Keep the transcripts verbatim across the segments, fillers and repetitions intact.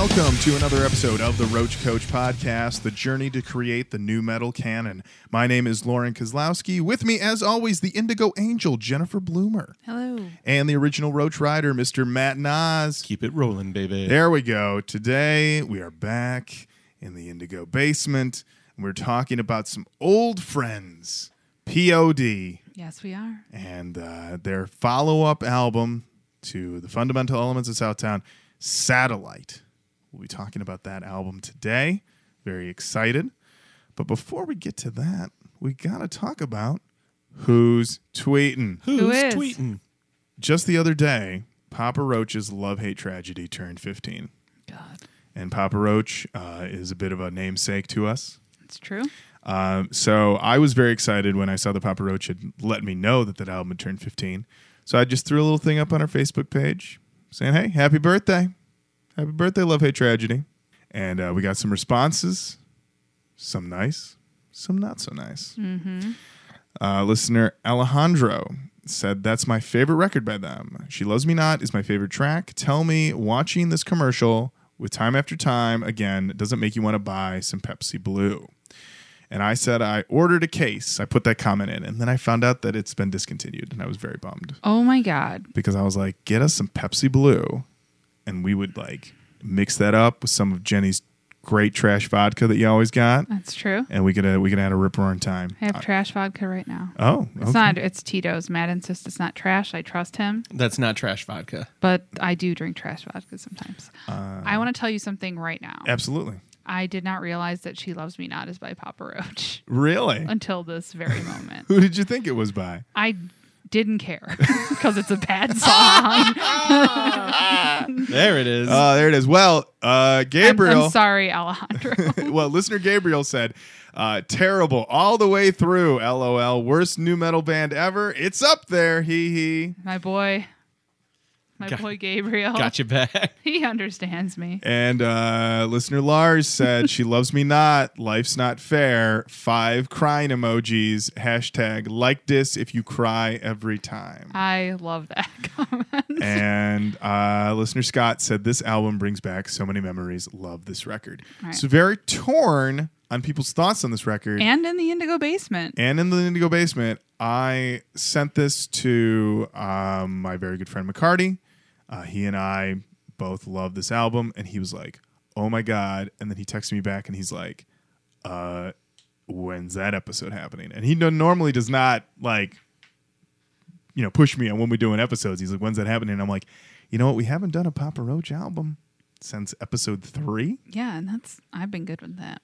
Welcome to another episode of the Roach Coach Podcast, the journey to create the new metal canon. My name is Lauren Kozlowski. With me, as always, the Indigo Angel, Jennifer Bloomer. Hello. And the original Roach Rider, Mister Matt Nas. Keep it rolling, baby. There we go. Today, we are back in the Indigo basement, and we're talking about some old friends, P O D. Yes, we are. And uh, their follow-up album to the Fundamental Elements of Southtown, Satellite. We'll be talking about that album today. Very excited. But before we get to that, we got to talk about who's tweeting. Who's Who is? tweeting? Just the other day, Papa Roach's Love-Hate Tragedy turned fifteen. God. And Papa Roach uh, is a bit of a namesake to us. It's true. Um, so I was very excited when I saw that Papa Roach had let me know that that album had turned fifteen. So I just threw a little thing up on our Facebook page saying, hey, happy birthday. Happy birthday, Love Hate Tragedy. And uh, we got some responses. Some nice, some not so nice. Mm-hmm. Uh, listener Alejandro said, that's my favorite record by them. She Loves Me Not is my favorite track. Tell me, watching this commercial with Time After Time again doesn't make you want to buy some Pepsi Blue. And I said I ordered a case. I put that comment in, and then I found out that it's been discontinued, and I was very bummed. Oh, my God. Because I was like, get us some Pepsi Blue, and we would like mix that up with some of Jenny's great trash vodka that you always got, That's true. and we could uh, we could have a rip roaring time. I have Uh, trash vodka right now. oh, It's okay. not. It's Tito's. Matt insists it's not trash. I trust him, That's not trash vodka. but I do drink trash vodka sometimes. Uh, I want to tell you something right now. Absolutely. I did not realize that She Loves Me Not is by Papa Roach Really? until this very moment. Who did you think it was by? I didn't care because it's a bad song. There it is. Oh, there it is. Well, uh, I'm, Gabriel. I'm sorry, Alejandro. Well, listener Gabriel said, uh, terrible all the way through. LOL. Worst new metal band ever. It's up there. Hee hee. My boy. My Got- boy Gabriel. Got you back. He understands me. And uh, listener Lars said, she loves me not. Life's not fair. Five crying emojis. Hashtag like this if you cry every time. I love that comment. And uh, listener Scott said, this album brings back so many memories. Love this record. Right. So very torn on people's thoughts on this record. And in the Indigo Basement. And in the Indigo Basement, I sent this to um, my very good friend McCarty. Uh, he and I both love this album, and he was like, oh my God. And then he texted me back, and he's like, uh, when's that episode happening? And he no- normally does not, like, you know, push me on when we're doing episodes. He's like, when's that happening? And I'm like, you know what? We haven't done a Papa Roach album since episode three. Yeah, and that's I've been good with that.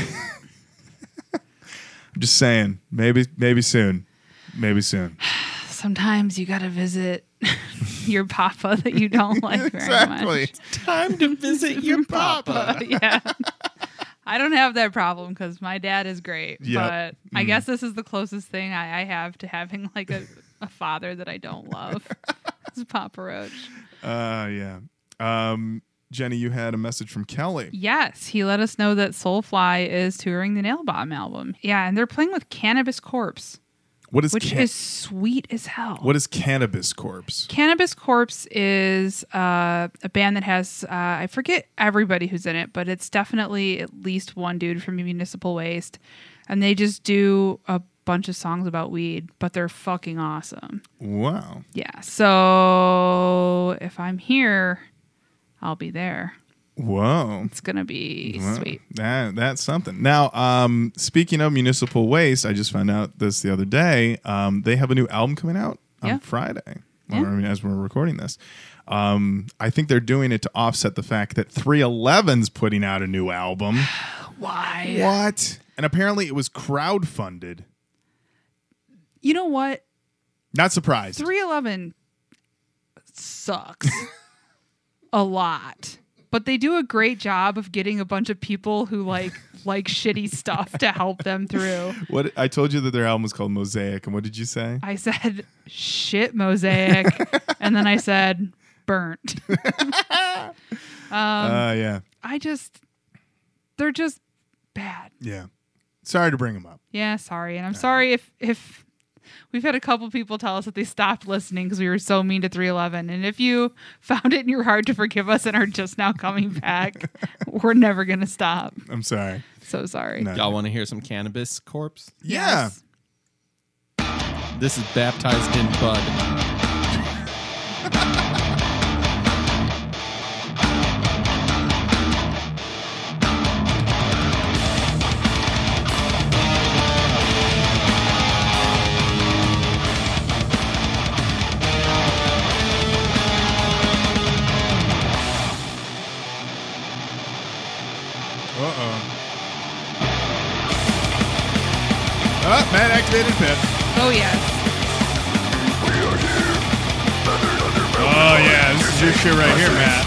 I'm just saying, maybe, maybe soon. Maybe soon. Sometimes you gotta visit your papa that you don't like very Exactly. much. Time to visit your papa. Yeah. I don't have that problem because my dad is great. Yep. But I Mm. guess this is the closest thing I, I have to having like a, a father that I don't love. It's Papa Roach. Uh, yeah. Um, Jenny, you had a message from Kelly. Yes, he let us know that Soulfly is touring the Nail Bomb album. Yeah, and they're playing with Cannabis Corpse, What is which ca- is sweet as hell. what is Cannabis Corpse? Cannabis Corpse is uh, a band that has, uh, I forget everybody who's in it, but it's definitely at least one dude from Municipal Waste. And they just do a bunch of songs about weed, but they're fucking awesome. Wow. Yeah. So if I'm here, I'll be there. Whoa. It's going to be Wow. sweet. That that's something. Now, um, speaking of Municipal Waste, I just found out this the other day. Um, they have a new album coming out on Yeah. Friday. Yeah. Or, I mean, as we're recording this, um, I think they're doing it to offset the fact that three eleven's putting out a new album. Why? What? And apparently, it was crowdfunded. You know what? Not surprised. three eleven sucks a lot. But they do a great job of getting a bunch of people who like like shitty stuff to help them through. What I told you that their album was called Mosaic, and what did you say? I said shit mosaic, and then I said burnt. um, uh, yeah, I just they're just bad. yeah. Sorry to bring them up. Yeah, sorry, and I'm sorry if if we've had a couple people tell us that they stopped listening because we were so mean to three eleven. And if you found it in your heart to forgive us and are just now coming back, we're never going to stop. I'm sorry. So sorry. No. Y'all want to hear some Cannabis Corpse? Yeah. Yes. This is Baptized in Bud. Uh-oh. Oh, Matt activated Pip. Oh, yes. Oh, yeah, this is your shit right here, Matt.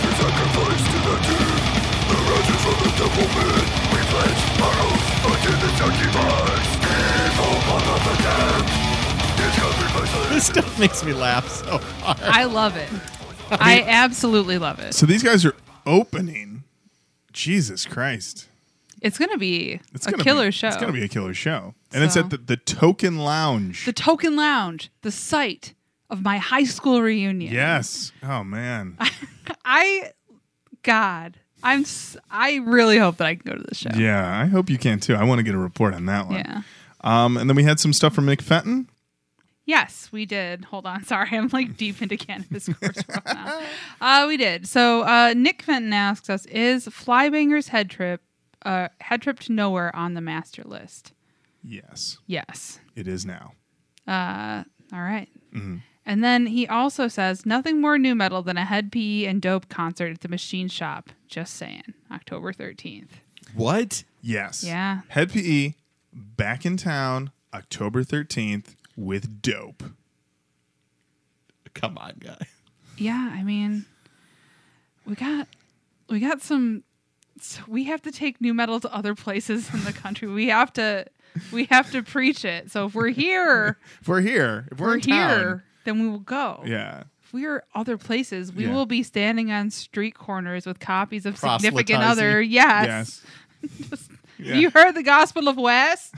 This stuff makes me laugh so hard. I love it. I absolutely love it. So these guys are opening. Jesus Christ. It's going to be It's a gonna killer be, show. It's going to be a killer show. And it's So- at the, the Token Lounge. The Token Lounge, the site of my high school reunion. Yes. Oh, man. I, God, I'm, s- I really hope that I can go to the show. Yeah, I hope you can too. I want to get a report on that one. Yeah. Um, and then we had some stuff from Nick Fenton. Yes, we did. Hold on. Sorry. I'm like deep into Cannabis Corpse right now. Uh, we did. So uh, Nick Fenton asks us, is Flybanger's head trip, uh, head trip to nowhere on the master list? Yes, Yes. it is now. Uh, all right. Mm-hmm. And then he also says, nothing more new metal than a Head P E and Dope concert at the Machine Shop. Just saying. October thirteenth. What? Yes. Yeah. Head P E back in town October thirteenth with Dope. Come on, guy. Yeah, I mean, we got we got some. So we have to take new metal to other places in the country. We have to we have to preach it. So if we're here, If we're here, if we're, we're in town, here, then we will go. yeah. If we're other places, we Yeah. will be standing on street corners with copies of Significant Proselytizing. Other. Yes. Yes. Yeah. You heard the Gospel of West?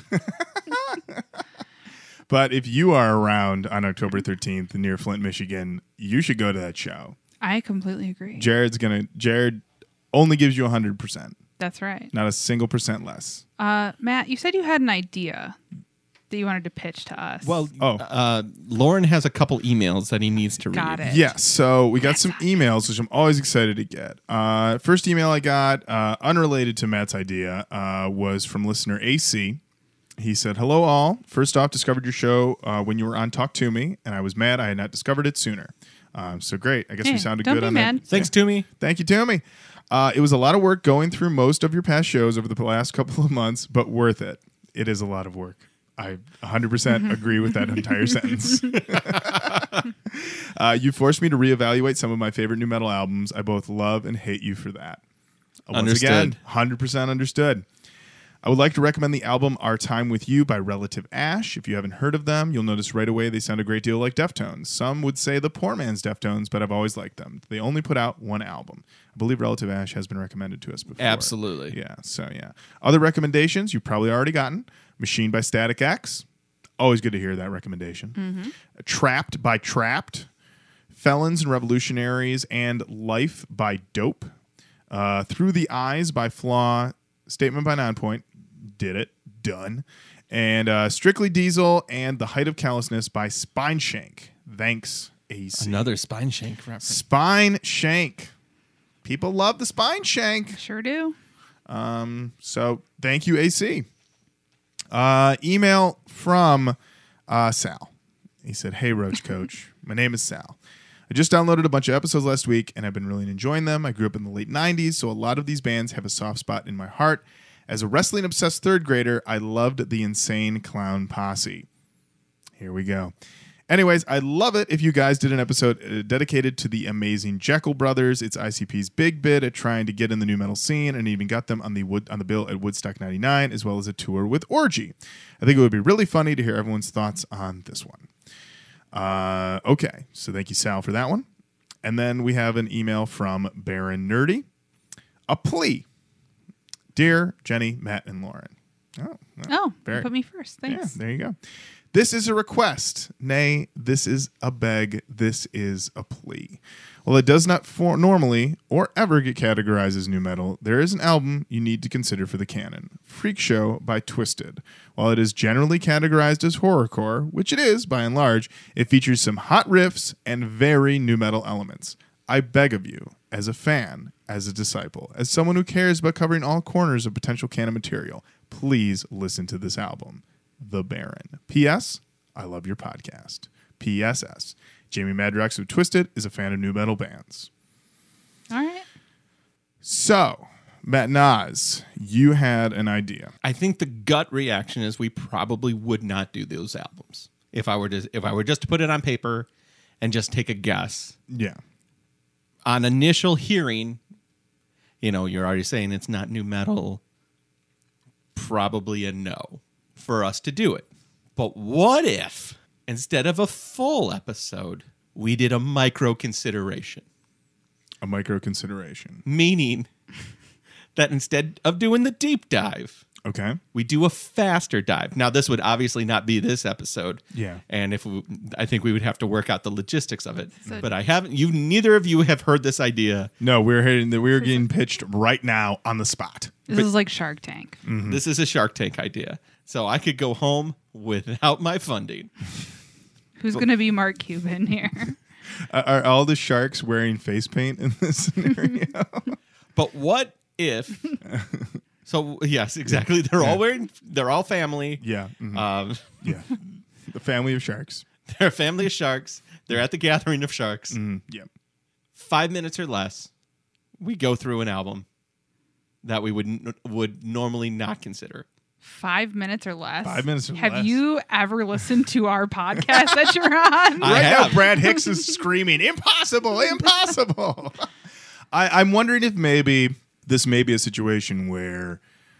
But if you are around on October thirteenth near Flint, Michigan, you should go to that show. I completely agree. Jared's gonna. Jared only gives you one hundred percent, That's right. not a single percent less. Uh, Matt, you said you had an idea that you wanted to pitch to us. Well, Oh. uh, Lauren has a couple emails that he needs to Got read. it. Yeah, so we got some emails, which I'm always excited to get. Uh, first email I got, uh, unrelated to Matt's idea, uh, was from listener A C. He said, hello all. First off, discovered your show uh, when you were on Talk To Me, and I was mad I had not discovered it sooner. Um, so great. I guess Hey, we sounded don't good be on mad. that. Thanks to me. Thank you, Tommy. Uh, it was a lot of work going through most of your past shows over the last couple of months, but worth it. It is a lot of work. I one hundred percent agree with that entire sentence. uh, you forced me to reevaluate some of my favorite new metal albums. I both love and hate you for that. Uh, Once Understood. again, one hundred percent understood. I would like to recommend the album Our Time With You by Relative Ash. If you haven't heard of them, you'll notice right away they sound a great deal like Deftones. Some would say the poor man's Deftones, but I've always liked them. They only put out one album. I believe Relative Ash has been recommended to us before. Absolutely. Yeah, so yeah. Other recommendations you've probably already gotten. Machine by Static X. Always good to hear that recommendation. Trapped by Trapped. Felons and Revolutionaries and Life by Dope. Uh, Through the Eyes by Flaw. Statement by Nonpoint. Did it. Done. And uh, Strictly Diesel and The Height of Callousness by Spine Shank. Thanks, A C. Another Spine Shank reference. Spine Shank. People love the Spine Shank. Sure do. Um, so thank you, A C. Uh, email from uh, Sal. He said, hey, Roach Coach. My name is Sal. I just downloaded a bunch of episodes last week, and I've been really enjoying them. I grew up in the late nineties, so a lot of these bands have a soft spot in my heart. As a wrestling-obsessed third grader, I loved the Insane Clown Posse. Here we go. Anyways, I'd love it if you guys did an episode uh, dedicated to the amazing Jekyll Brothers. It's I C P's big bid at trying to get in the new metal scene, and even got them on the wood on the bill at Woodstock ninety-nine, as well as a tour with Orgy. I think it would be really funny to hear everyone's thoughts on this one. Uh, okay, so thank you, Sal, for that one. And then we have an email from Baron Nerdy. A plea. Dear Jenny, Matt, and Lauren, Oh, well, Oh, very- you put me first. Thanks. Yeah, there you go. This is a request. Nay, this is a beg. This is a plea. While it does not for normally or ever get categorized as new metal, there is an album you need to consider for the canon. Freak Show by Twisted. While it is generally categorized as horrorcore, which it is by and large, it features some hot riffs and very new metal elements. I beg of you, as a fan, as a disciple, as someone who cares about covering all corners of potential canon material, please listen to this album. The Baron. P S. I love your podcast. P S S. Jamie Madrox of Twisted is a fan of new metal bands. All right. So, Matt Nas, you had an idea. I think the gut reaction is we probably would not do those albums if I were to if I were just to put it on paper and just take a guess. Yeah. On initial hearing, you know, you're already saying it's not new metal. Probably a no for us to do it. But what if instead of a full episode, we did a micro consideration? A micro consideration. Meaning that instead of doing the deep dive, Okay. we do a faster dive. Now, this would obviously not be this episode. Yeah. And if we, I think we would have to work out the logistics of it. So- but I haven't, you, neither of you have heard this idea. No, we're hitting the, we're getting pitched right now on the spot. This is like Shark Tank. Mm-hmm. This is a Shark Tank idea. So I could go home without my funding. Who's going to be Mark Cuban here? Are, are all the sharks wearing face paint in this scenario? But what if? So yes, exactly. They're all wearing. They're all family. yeah. mhm, Um, yeah. The family of sharks. they're a family of sharks. They're at the gathering of sharks. Mm, yeah. Five minutes or less, we go through an album that we would n- would normally not consider. Five minutes or less. Five minutes or Have less. you ever listened to our podcast that you're on? I Right now, have. Brad Hicks is screaming, impossible, impossible. I, I'm wondering if maybe this may be a situation where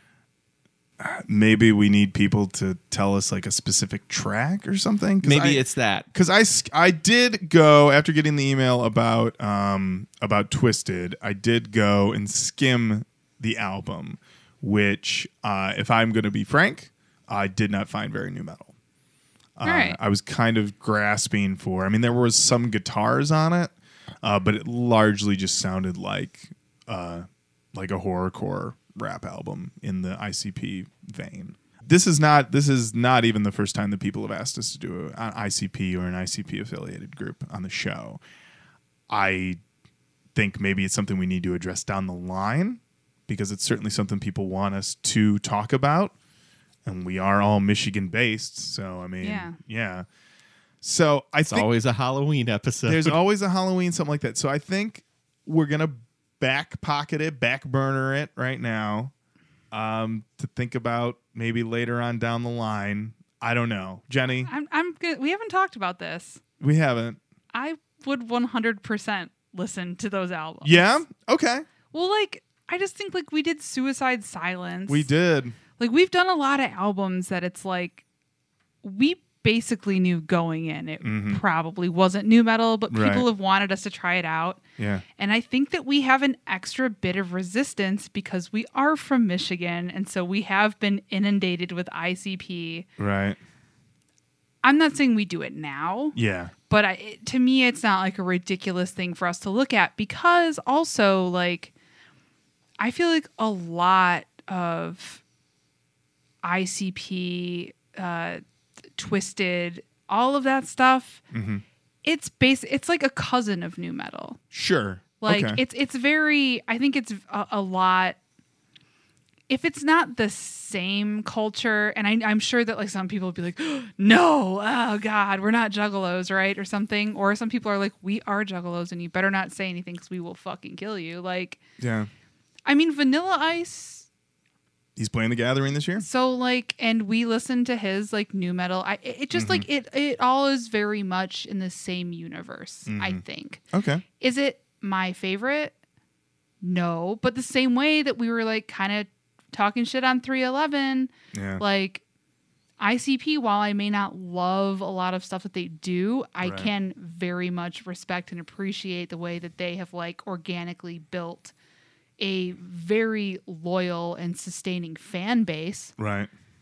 uh, maybe we need people to tell us like a specific track or something. Maybe it's that. Because I, sk- I did go, after getting the email about um, about Twisted, I did go and skim the album, which, uh, if I'm going to be frank, I did not find very new metal. Uh, All right. I was kind of grasping for. I mean, there was some guitars on it, uh, but it largely just sounded like uh, like a horrorcore rap album in the I C P vein. This is not. This is not even the first time that people have asked us to do a, an I C P or an I C P affiliated group on the show. I think maybe it's something we need to address down the line, because it's certainly something people want us to talk about. And we are all Michigan based. So, I mean, yeah. Yeah. So I It's think always a Halloween episode. there's always a Halloween, something like that. So I think we're going to back pocket it, back burner it right now um, to think about maybe later on down the line. I don't know. Jenny, I'm, I'm good. We haven't talked about this. we haven't. I would one hundred percent listen to those albums. Yeah? Okay. Well, like, I just think, like, we did Suicide Silence. We did. Like, we've done a lot of albums that it's like, we basically knew going in it Mhm. probably wasn't new metal, but people Right. have wanted us to try it out. Yeah. And I think that we have an extra bit of resistance because we are from Michigan. And so we have been inundated with I C P. Right. I'm not saying we do it now, Yeah. but I, it, to me, it's not like a ridiculous thing for us to look at, because also, like, I feel like a lot of I C P, uh, Twisted, all of that stuff, Mm-hmm. it's base. It's like a cousin of new metal. Sure. Like okay. it's it's very. I think it's a, a lot. If it's not the same culture, and I, I'm sure that like some people would be like, no, oh God, we're not juggalos, right, or something. Or some people are like, we are juggalos, and you better not say anything because we will fucking kill you. Like, yeah. I mean, Vanilla Ice. He's playing The Gathering this year? So like, and we listened to his like new metal. I it, it just Mhm. like it it all is very much in the same universe. I Mhm. think. Okay. Is it my favorite? No, but the same way that we were like kind of talking shit on three eleven, Yeah. like I C P, while I may not love a lot of stuff that they do, I Right. can very much respect and appreciate the way that they have like organically built a very loyal and sustaining fan base. Right.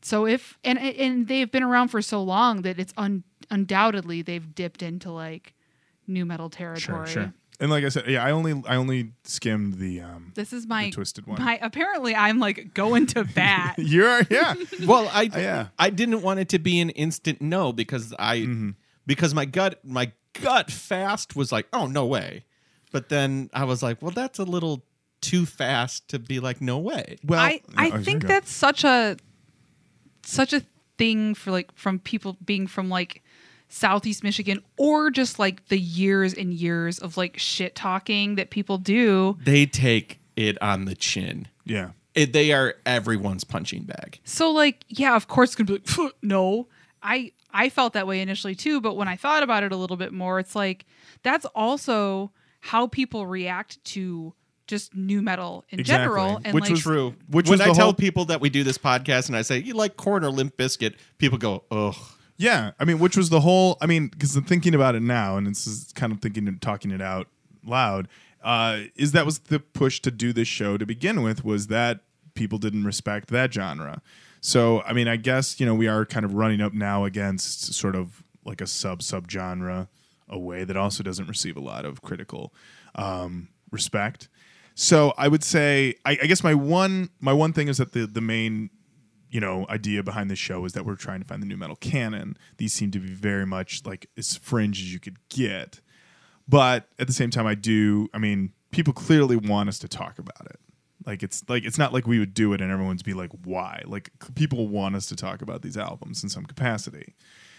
So if and and they've been around for so long that it's un, undoubtedly they've dipped into like new metal territory. Sure, sure. And like I said, yeah, I only I only skimmed the um This is my the Twisted one. My apparently I'm like going to bat. You're yeah. Well, I Uh, yeah. I didn't want it to be an instant no because I Mm-hmm. because my gut my gut fast was like, oh no way. But then I was like, well, that's a little too fast to be like, no way. Well, I I oh, think go. that's such a such a thing for like from people being from like Southeast Michigan or just like the years and years of like shit talking that people do. They take it on the chin. yeah. It, they are everyone's punching bag. So like, yeah, of course it's gonna be like, "Phew, no. I I felt that way initially too, but when I thought about it a little bit more, it's like that's also how people react to just new metal in Exactly. general. And Which like, was True. Which when was I the tell whole- people that we do this podcast and I say, you like Korn or Limp Bizkit, people go, ugh. Yeah, I mean, which was the whole. I mean, because I'm thinking about it now, and this is kind of thinking and talking it out loud. Uh, is that was the push to do this show to begin with? Was that people didn't respect that genre? So, I mean, I guess you know we are kind of running up now against sort of like a sub sub genre, a way that also doesn't receive a lot of critical um, respect. So, I would say, I, I guess my one my one thing is that the the main you know, idea behind this show is that we're trying to find the new metal canon. These seem to be very much like as fringe as you could get. But at the same time, I do, I mean, people clearly want us to talk about it. Like, it's like, it's not like we would do it and everyone's be like, why? Like, people want us to talk about these albums in some capacity.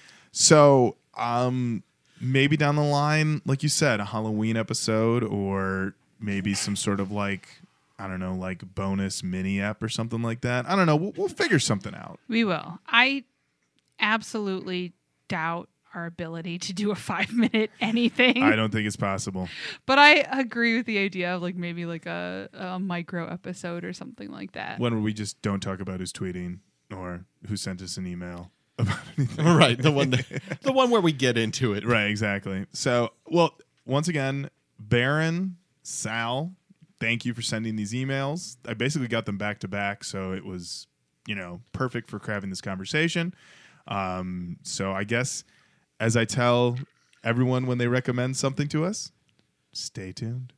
So, um, maybe down the line, like you said, a Halloween episode or maybe some sort of like, I don't know, like bonus mini ep or something like that. I don't know. We'll, we'll figure something out. we will. I absolutely doubt our ability to do a five minute anything. I don't think it's possible. But I agree with the idea of like maybe like a, a micro episode or something like that. When we just don't talk about who's tweeting or who sent us an email about anything. Right. The one that, the one where we get into it. Right, exactly. So, well, once again, Baron, Sal, thank you for sending these emails. I basically got them back to back, so it was, you know, perfect for having this conversation. Um, so I guess as I tell everyone when they recommend something to us, stay tuned.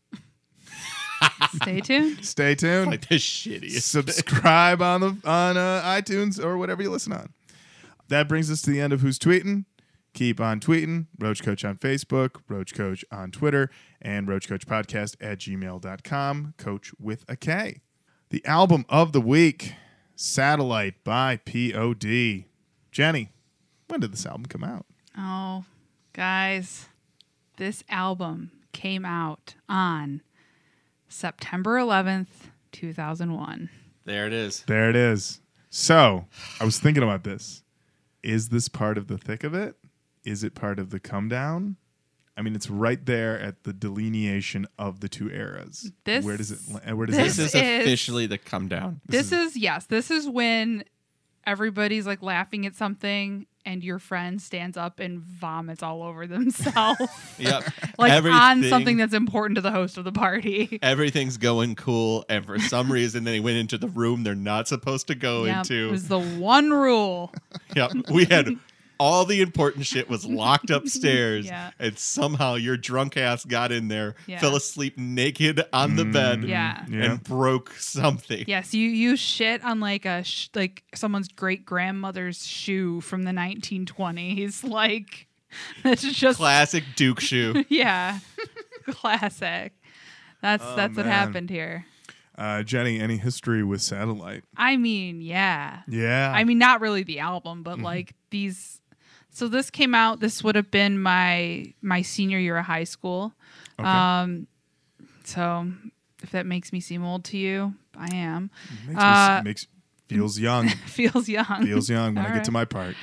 Stay tuned. Stay tuned. Like the shittiest. Subscribe on the on uh, iTunes or whatever you listen on. That brings us to the end of Who's Tweeting. Keep on tweeting. Roach Coach on Facebook, Roach Coach on Twitter, and Roach Coach Podcast at gmail dot com. Coach with a K. The album of the week, Satellite by P O D. Jenny, when did this album come out? Oh, guys, this album came out on September eleventh, two thousand one. There it is. There it is. So, I was thinking about this. Is this part of the thick of it? Is it part of the come down? I mean, it's right there at the delineation of the two eras. This- where does it? Where does This it? is is- officially the come down. This is, yes, this is when everybody's like laughing at something and your friend stands up and vomits all over themselves. Yep. like on Everything- something that's important to the host of the party. Everything's going cool, and for some reason they went into the room they're not supposed to go Yep, into. it was the one rule. Yep. We had all the important shit was locked upstairs, Yeah. and somehow your drunk ass got in there, Yeah. fell asleep naked on the bed, Yeah. Yeah. and broke something. Yes, you you shit on like a sh- like someone's great grandmother's shoe from the nineteen twenties. Like that's just Classic Duke shoe. yeah, classic. That's Oh, that's what man. happened here. Uh, Jenny, any history with Satellite? I mean, yeah. Yeah. I mean, not really the album, but like these. So this came out. This would have been my my senior year of high school. Okay. Um, so if that makes me seem old to you, I am. makes, uh, me, makes feels young. Feels young. Feels young when All I get right. to my part.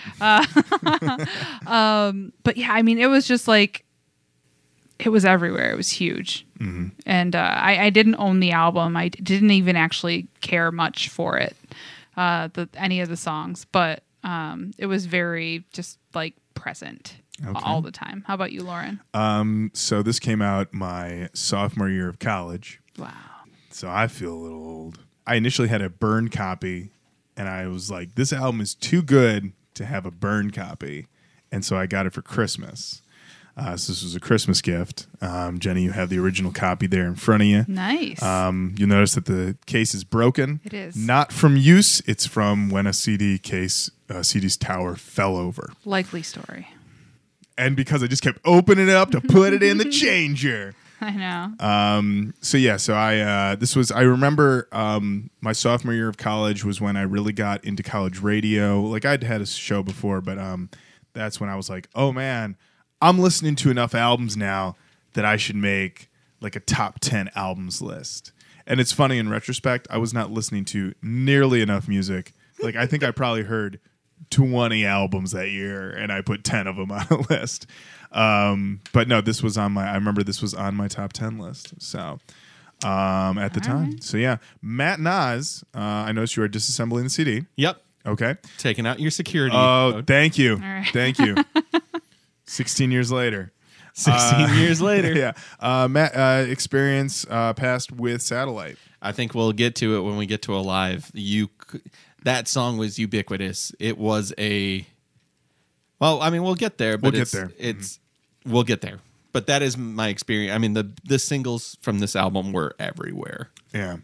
Um, but yeah, I mean, it was just like it was everywhere. It was huge, Mm-hmm. and uh, I, I didn't own the album. I d- didn't even actually care much for it, uh, the any of the songs, but um, it was very just like present Okay. all the time. How about you, Lauren? Um, so this came out my sophomore year of college. Wow. So I feel a little old. I initially had a burned copy and I was like, this album is too good to have a burned copy. And so I got it for Christmas. Uh, so this was a Christmas gift. Um, Jenny, you have the original copy there in front of you. Nice. Um, you'll notice that the case is broken. It is. Not from use. It's from when a C D case, uh, C D's tower fell over. Likely story. And because I just kept opening it up to put it in the changer. I know. Um, so yeah, so I, uh, this was, I remember, um, my sophomore year of college was when I really got into college radio. Like I'd had a show before, but, um, that's when I was like, oh man, I'm listening to enough albums now that I should make like a top ten albums list. And it's funny in retrospect, I was not listening to nearly enough music. Like I think I probably heard twenty albums that year and I put ten of them on a list. Um, but no, this was on my, I remember this was on my top ten list. So, um, at the All time. right. So yeah, Matt Nas, uh, I noticed you are disassembling the C D. Yep. Okay. Taking out your security. Oh, code. thank you. right. Thank you. sixteen years later. sixteen Uh, years later. Yeah. Uh, Matt, uh, experience uh, passed with Satellite. I think we'll get to it when we get to Alive. You, c- that song was ubiquitous. It was a, well, I mean, we'll get there. But We'll get it's, there. It's, we'll get there. But that is my experience. I mean, the the singles from this album were everywhere. Yeah.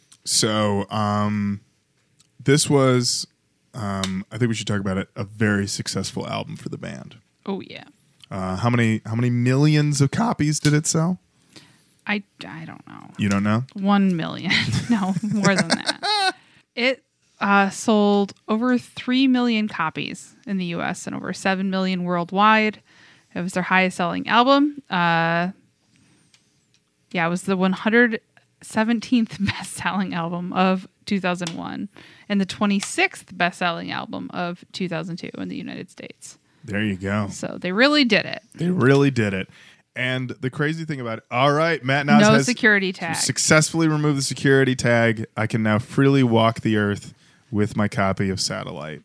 So um, this was, um, I think we should talk about it, a very successful album for the band. Oh yeah. Uh, how many how many millions of copies did it sell? I, I don't know. You don't know? One million. No, more than that. It uh, sold over three million copies in the U S and over seven million worldwide. It was their highest selling album. Uh, yeah, it was the one hundred seventeenth best selling album of two thousand one and the twenty-sixth best selling album of two thousand two in the United States. There you go. So they really did it. They really did it. And the crazy thing about it, all right, Matt Nas No has security tag. successfully removed the security tag. I can now freely walk the earth with my copy of Satellite.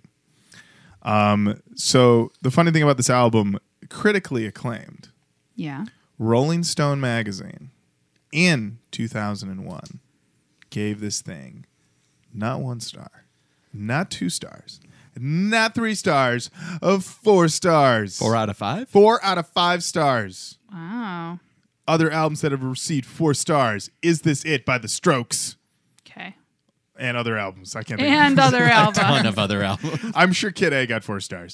Um, so the funny thing about this album, critically acclaimed. Yeah. Rolling Stone magazine in two thousand one gave this thing not one star, not two stars, not three stars, of four stars. Four out of five? Four out of five stars. Wow. Other albums that have received four stars. Is This It by The Strokes? Okay. And other albums. I can't think And of other albums. Ton of other albums. I'm sure Kid A got four stars.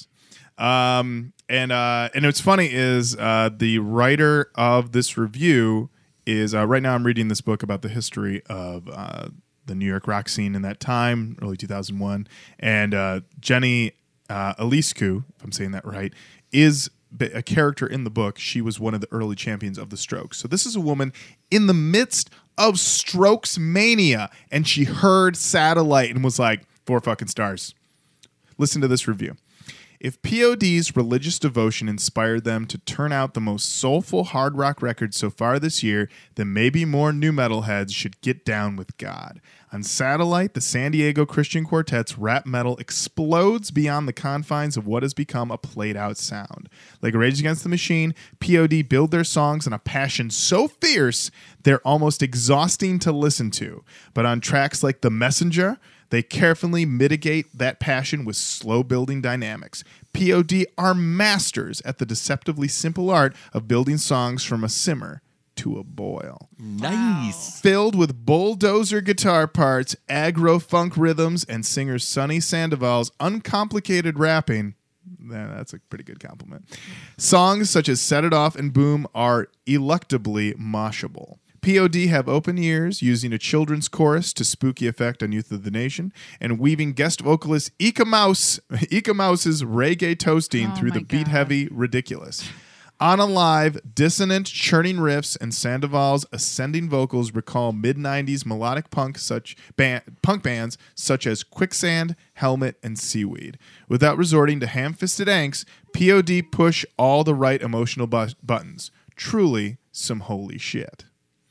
Um, and uh, and what's funny is uh, the writer of this review is uh, right now I'm reading this book about the history of uh, the New York rock scene in that time, early two thousand one. And uh, Jenny uh, Eliscu, if I'm saying that right, is a character in the book. She was one of the early champions of the Strokes. So this is a woman in the midst of Strokes mania, and she heard Satellite and was like, four fucking stars. Listen to this review. If P O D's religious devotion inspired them to turn out the most soulful hard rock record so far this year, then maybe more new metal heads should get down with God. On Satellite, the San Diego Christian Quartet's rap metal explodes beyond the confines of what has become a played-out sound. Like Rage Against the Machine, P O D build their songs in a passion so fierce they're almost exhausting to listen to. But on tracks like The Messenger, they carefully mitigate that passion with slow-building dynamics. P O D are masters at the deceptively simple art of building songs from a simmer to a boil. Nice. Filled with bulldozer guitar parts, aggro funk rhythms, and singer Sonny Sandoval's uncomplicated rapping. Nah, that's a pretty good compliment. Songs such as Set It Off and Boom are eluctably moshable. P O D have open ears, using a children's chorus to spooky effect on Youth of the Nation, and weaving guest vocalist Ika Mouse, Ika Mouse's reggae toasting Oh through the my God. beat-heavy ridiculous. On Alive, dissonant, churning riffs and Sandoval's ascending vocals recall mid-nineties melodic punk such band, punk bands such as Quicksand, Helmet, and Seaweed. Without resorting to ham-fisted angst, P O D push all the right emotional bu- buttons. Truly some holy shit.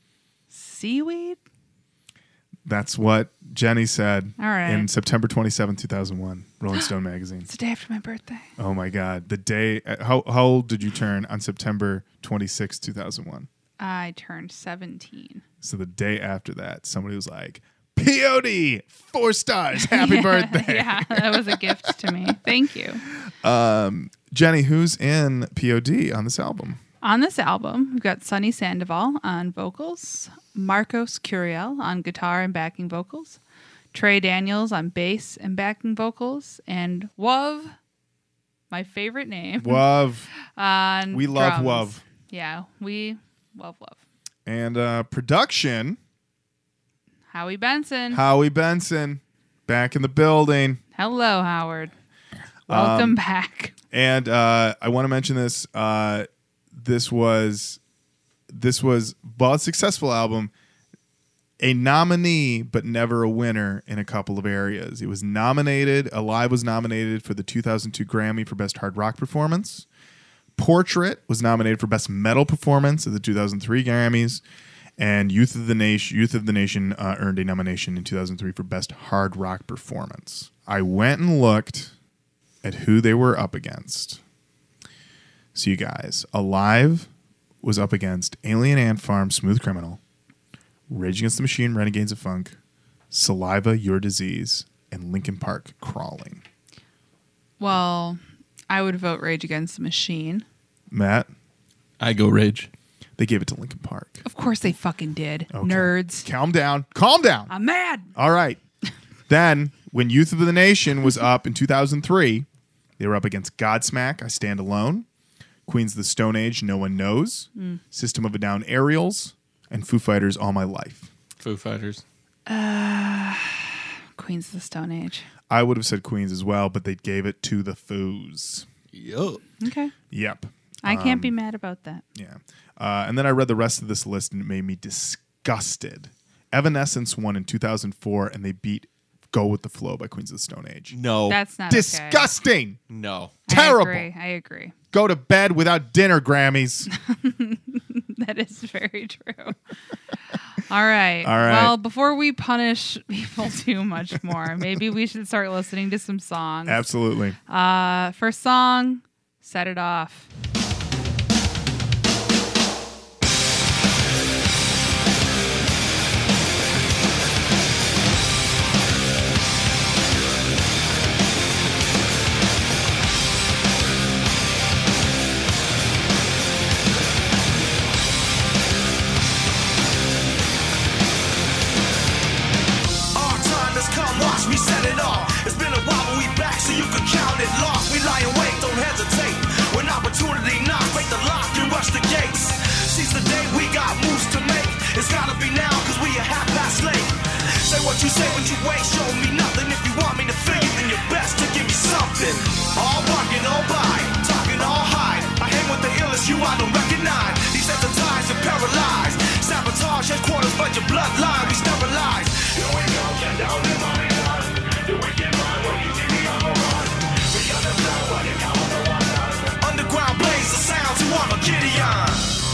Seaweed? That's what Jenny said All right. in September twenty-seventh, two thousand one, Rolling Stone magazine. It's the day after my birthday. Oh my God. The day, uh, how, how old did you turn on September twenty-sixth, two thousand one? I turned seventeen. So the day after that, somebody was like, P O D, four stars. Happy Yeah, birthday. Yeah, that was a gift to me. Thank you. Um, Jenny, who's in P O D on this album? On this album, we've got Sonny Sandoval on vocals, Marcos Curiel on guitar and backing vocals, Trey Daniels on bass and backing vocals, and Wuv, my favorite name, Wuv. on We love drums. Wuv. Yeah, we love Wuv. And uh, production, Howie Benson. Howie Benson, back in the building. Hello, Howard. Welcome Um, back. And uh, I want to mention this. Uh, this was this was while a successful album, a nominee but never a winner in a couple of areas. It was nominated. Alive was nominated for the two thousand two Grammy for Best Hard Rock Performance. Portrait was nominated for Best Metal Performance at the two thousand three Grammys. And Youth of the Nation, Youth of the Nation uh, earned a nomination in two thousand three for Best Hard Rock Performance. I went and looked at who they were up against. So you guys, Alive was up against Alien Ant Farm, Smooth Criminal, Rage Against the Machine, Renegades of Funk, Saliva, Your Disease, and Linkin Park, Crawling. Well, I would vote Rage Against the Machine. Matt, I go Rage. they gave it to Linkin Park. Of course they fucking did. Okay. Nerds. Calm down. Calm down. I'm mad. All right. Then, when Youth of the Nation was up in two thousand three, they were up against Godsmack, I Stand Alone, Queens of the Stone Age, No One Knows, Mm. System of a Down, Aerials, and Foo Fighters, All My Life. Foo Fighters. Queens of the Stone Age. I would have said Queens as well, but they gave it to the Foos. Yup. Okay. Yep. I can't Um, be mad about that. Yeah. Uh, and then I read the rest of this list and it made me disgusted. Evanescence won in two thousand four and they beat Go With the Flow by Queens of the Stone Age. No. That's not okay. Disgusting. no. Terrible. I agree. I agree. Go to bed without dinner, Grammys. That is very true. All right. All right. Well, before we punish people too much more, maybe we should start listening to some songs. Absolutely. Uh, first song, Set It Off. Our time has come, watch me set it off. It's been a while, but we back so you can count it lost. We lie in wait, don't hesitate. When opportunity knocks, break the lock and rush the gates. Seize the day, we got moves to make. It's gotta be now, cause we a half past late. Say what you say, but you ain't showing me nothing. If you want me to feel you, then you're best to give me something. All barking, all by, talking all hide. I hang with the illest, you I don't recognize. Desensitized and paralyzed. Sabotage headquarters, but your bloodline we sterilize. Here we go, get down in my gun. The wicked mind when you see me on the run. We understand what you count on the one. Underground blaze the sound to Armageddon.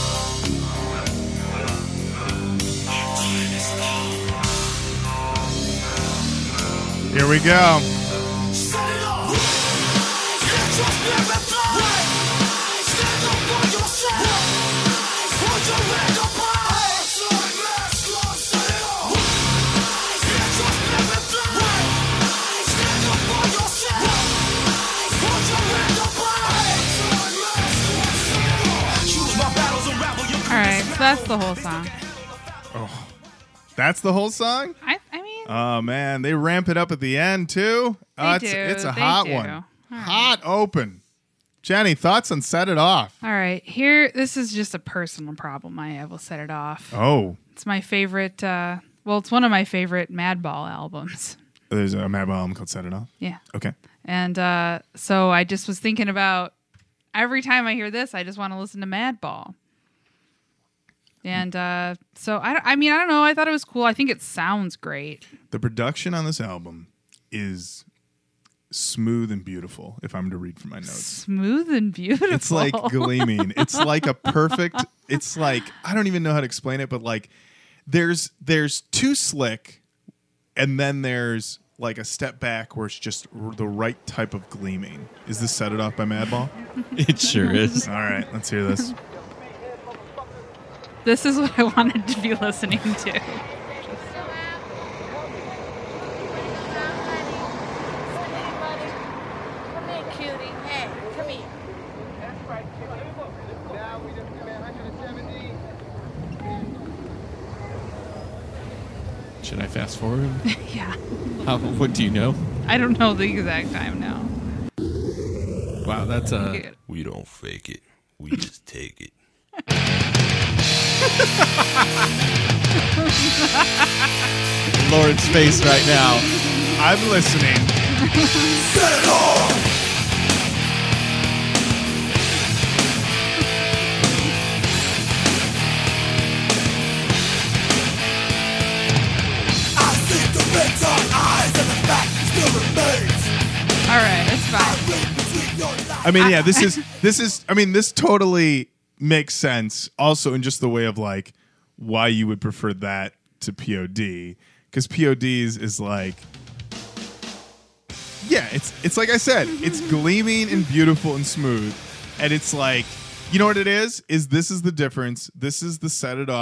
Here we go. Set it off. Get your spirit fly. Stand up for yourself. Put your hand up high. Set it off. Get your spirit fly. Stand up for yourself. Put your hand up high. Choose my battles and rabble your All right. So that's the whole song. That's the whole song? I, I mean, Oh, man. They ramp it up at the end, too. Uh, They it's, do, it's a they hot do. one. All right. Hot open. Jenny, thoughts on Set It Off? all right. Here, this is just a personal problem I have. We'll set it off. Oh, It's my favorite. Uh, well, it's one of my favorite Madball albums. there's a Madball album called Set It Off. Yeah. Okay. And uh, so I just was thinking about every time I hear this, I just want to listen to Madball. And uh, so I, don't- I mean, I don't know. I thought it was cool. I think it sounds great. The production on this album is smooth and beautiful, if I'm to read from my notes. Smooth and beautiful. It's like gleaming. It's like a perfect. It's like I don't even know how to explain it, but like there's there's too slick, and then there's like a step back where it's just r- the right type of gleaming. Is this Set It Off by Madball? It sure is. All right, let's hear this. This is what I wanted to be listening to. Should I fast forward? Yeah. How, what do you know? I don't know the exact time now. Wow, that's uh Good. We don't fake it. We just take it. Lauren's face right now. I'm listening. All right, that's fine. I mean, yeah, this is this is. I mean, this totally makes sense. Also, in just the way of like why you would prefer that to P O D, because P O D's is like, yeah, it's it's like I said, it's gleaming and beautiful and smooth, and it's like, you know what it is? Is this is the difference? This is the set it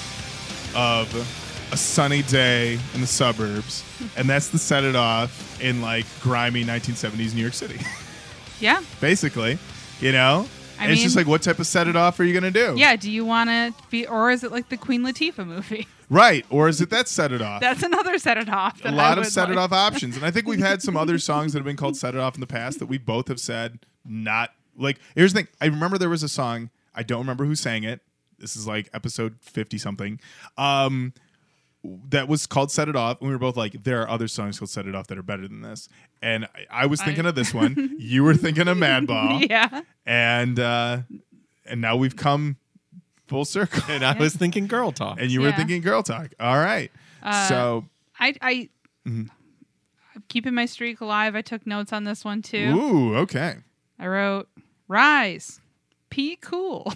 off of a sunny day in the suburbs, and that's the set it off in like grimy nineteen seventies New York City. Yeah. Basically, you know, I and it's just mean- like, what type of set it off are you gonna do? Yeah. Do you want to be, or is it like the Queen Latifah movie? Right, or is it that set it off? That's another set it off. A that lot I of would set it like. off options, and I think we've had some other songs that have been called set it off in the past that we both have said not like. Here's the thing: I remember there was a song. I don't remember who sang it. This is like episode fifty something. Um, that was called Set It Off, and we were both like, there are other songs called Set It Off that are better than this. And I, I was thinking I- of this one. You were thinking of Madball. Yeah. And uh, and now we've come full circle. And I was thinking girl talk. And you were Yeah. thinking Girl Talk. All right. Uh, so, I, I, Mm-hmm. I'm keeping my streak alive. I took notes on this one too. ooh, okay. I wrote Rise, P cool.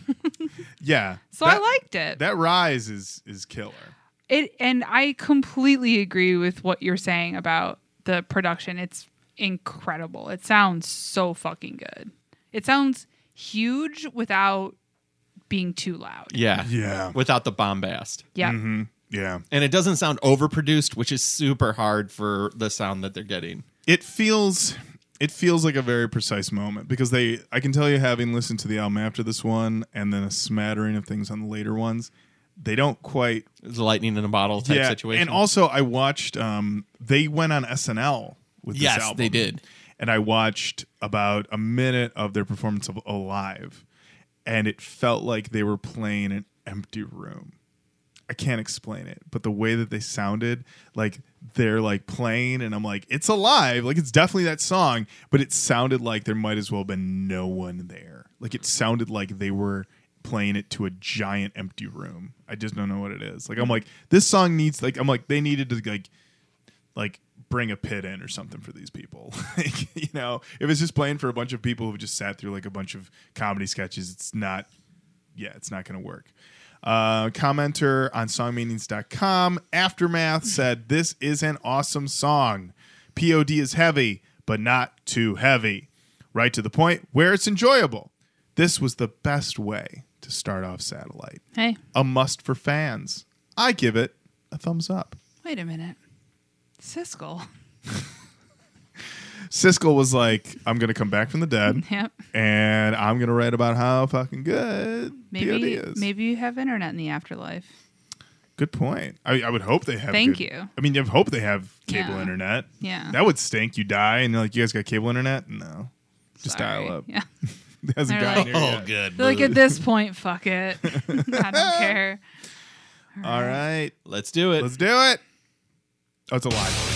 Yeah. So I That- liked it. That rise is is killer. It and I completely agree with what you're saying about the production. It's incredible. It sounds so fucking good. It sounds huge without being too loud. Yeah. Yeah. Without the bombast. Yeah. Mm-hmm. Yeah. And it doesn't sound overproduced, which is super hard for the sound that they're getting. It feels it feels like a very precise moment because they I can tell you, having listened to the album after this one and then a smattering of things on the later ones, they don't quite It's a lightning in a bottle type yeah. situation. And also I watched um they went on S N L with yes, this album. they did. And I watched about a minute of their performance of Alive, and it felt like they were playing an empty room. I can't explain it, but the way that they sounded, like they're like playing, and I'm like, it's alive. Like it's definitely that song, but it sounded like there might as well have been no one there. Like it sounded like they were playing it to a giant empty room. I just don't know what it is. Like I'm like, this song needs like I'm like they needed to like like bring a pit in or something for these people. Like, you know, if it's just playing for a bunch of people who just sat through like a bunch of comedy sketches, it's not yeah, it's not going to work. Uh, commenter on song meanings dot com, Aftermath, said, this is an awesome song. P O D is heavy, but not too heavy. Right to the point where it's enjoyable. This was the best way to start off Satellite. Hey, A must for fans. I give it a thumbs up. wait a minute. Siskel. Siskel was like, I'm going to come back from the dead, Yep. and I'm going to write about how fucking good P O D Maybe is. maybe you have internet in the afterlife. Good point. I, I would hope they have. Thank good- you. I mean, you hope they have cable Yeah. internet. Yeah. That would stink. You die, and you're like, you guys got cable internet? No, just Sorry. dial up. Yeah. It hasn't They're gotten like- here yet. Oh, good. They're like, at this point, fuck it. I don't care. All right, Let's do it. let's do it. Oh, it's alive.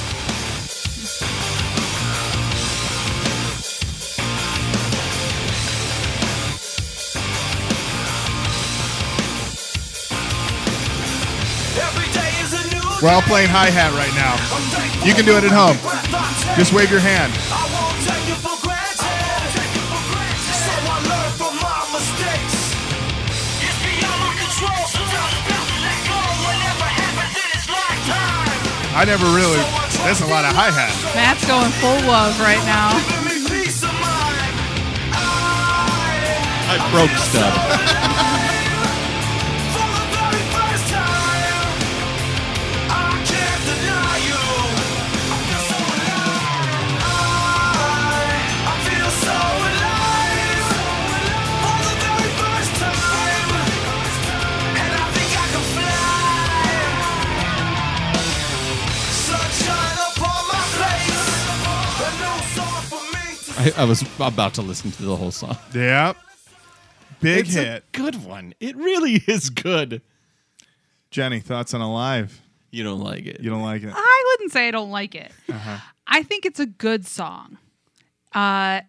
Every day is a new We're all playing hi hat right now. You can do it at home. Just wave your hand. I won't take you for granted. So I learn from my mistakes. It's beyond my control. Sometimes it's best to let go. Whatever happens in its lifetime. I never really. That's a lot of hi hat. Matt's going full love right now. Give me peace of mind. I I broke stuff. For the very first time, I can't deny you. I feel so alive. I, I feel so alive. For the very first time, and I think I can fly. I, I was about to listen to the whole song. Yep. Big It's hit. a good one. It really is good. Jenny, thoughts on Alive? You don't like it. You don't like it? I wouldn't say I don't like it. I think it's a good song. Uh,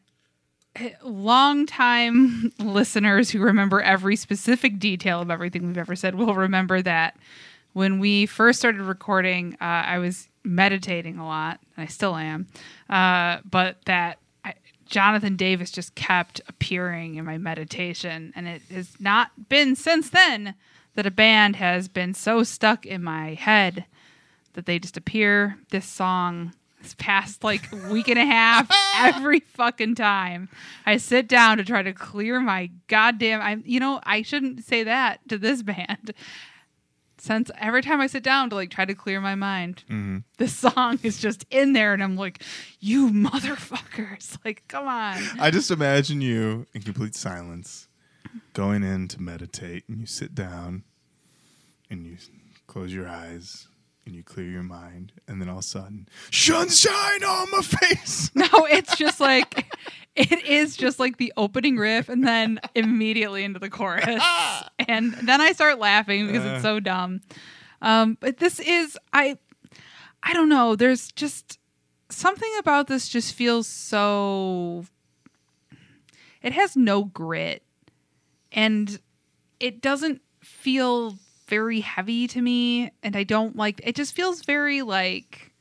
long-time listeners who remember every specific detail of everything we've ever said will remember that when we first started recording, uh, I was meditating a lot. And I still am. Uh, but that I, Jonathan Davis just kept appearing in my meditation. And it has not been since then that a band has been so stuck in my head that they just appear. This song this past like week and a half every fucking time I sit down to try to clear my goddamn I'm you know I shouldn't say that to this band since every time I sit down to like try to clear my mind Mm-hmm. this song is just in there and I'm like, you motherfuckers, like come on. I just imagine you in complete silence going in to meditate, and you sit down and you close your eyes and you clear your mind, and then all of a sudden, sunshine on my face. No, it's just like it is just like the opening riff and then immediately into the chorus. And then I start laughing because it's so dumb. Um, but this is I I don't know, there's just something about this just feels so it has no grit. And it doesn't feel very heavy to me, and I don't like it. Just feels very like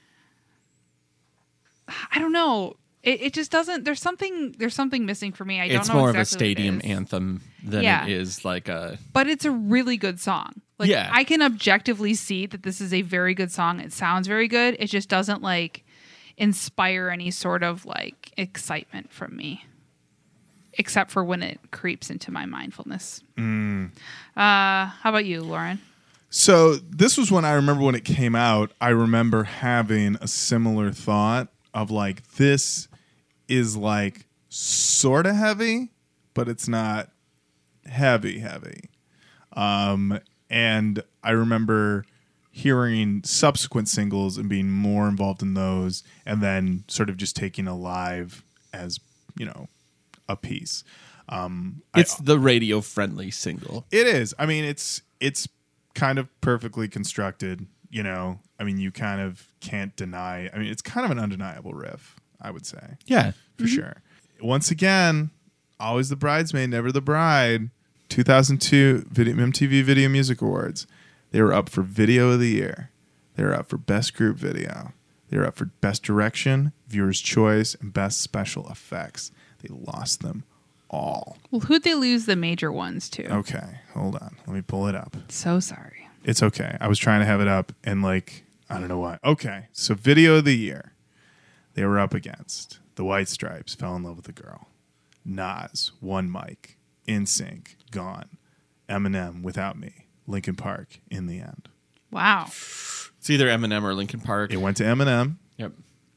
I don't know. It, it just doesn't. There's something. There's something missing for me. I don't It's know. more exactly of a stadium what it is. anthem than Yeah. it is like a. But it's a really good song. Like Yeah. I can objectively see that this is a very good song. It sounds very good. It just doesn't like inspire any sort of like excitement from me. Except for when it creeps into my mindfulness. Mm. Uh, how about you, Lauren? So this was when I remember when it came out. I remember having a similar thought of like, this is like sort of heavy, but it's not heavy, heavy. Um, and I remember hearing subsequent singles and being more involved in those, and then sort of just taking Alive as, you know, a piece. Um, It's I, the radio friendly single. it is. I mean, it's it's kind of perfectly constructed. You know, I mean, you kind of can't deny. I mean, it's kind of an undeniable riff, I would say, Yeah. for sure. Once again, always the bridesmaid, never the bride. two thousand two video, M T V Video Music Awards. They were up for Video of the Year. They were up for Best Group Video. They were up for Best Direction, Viewer's Choice, and Best Special Effects. They lost them all. Well, who'd they lose the major ones to? Okay, hold on. Let me pull it up. So sorry. It's okay. I was trying to have it up and like, I don't know why. Okay, so Video of the Year. They were up against The White Stripes, Fell in Love with a Girl. Nas, One Mic, In Sync, Gone. Eminem, Without Me. Linkin Park, In the End. Wow. It's either Eminem or Linkin Park. It went to Eminem. Yep.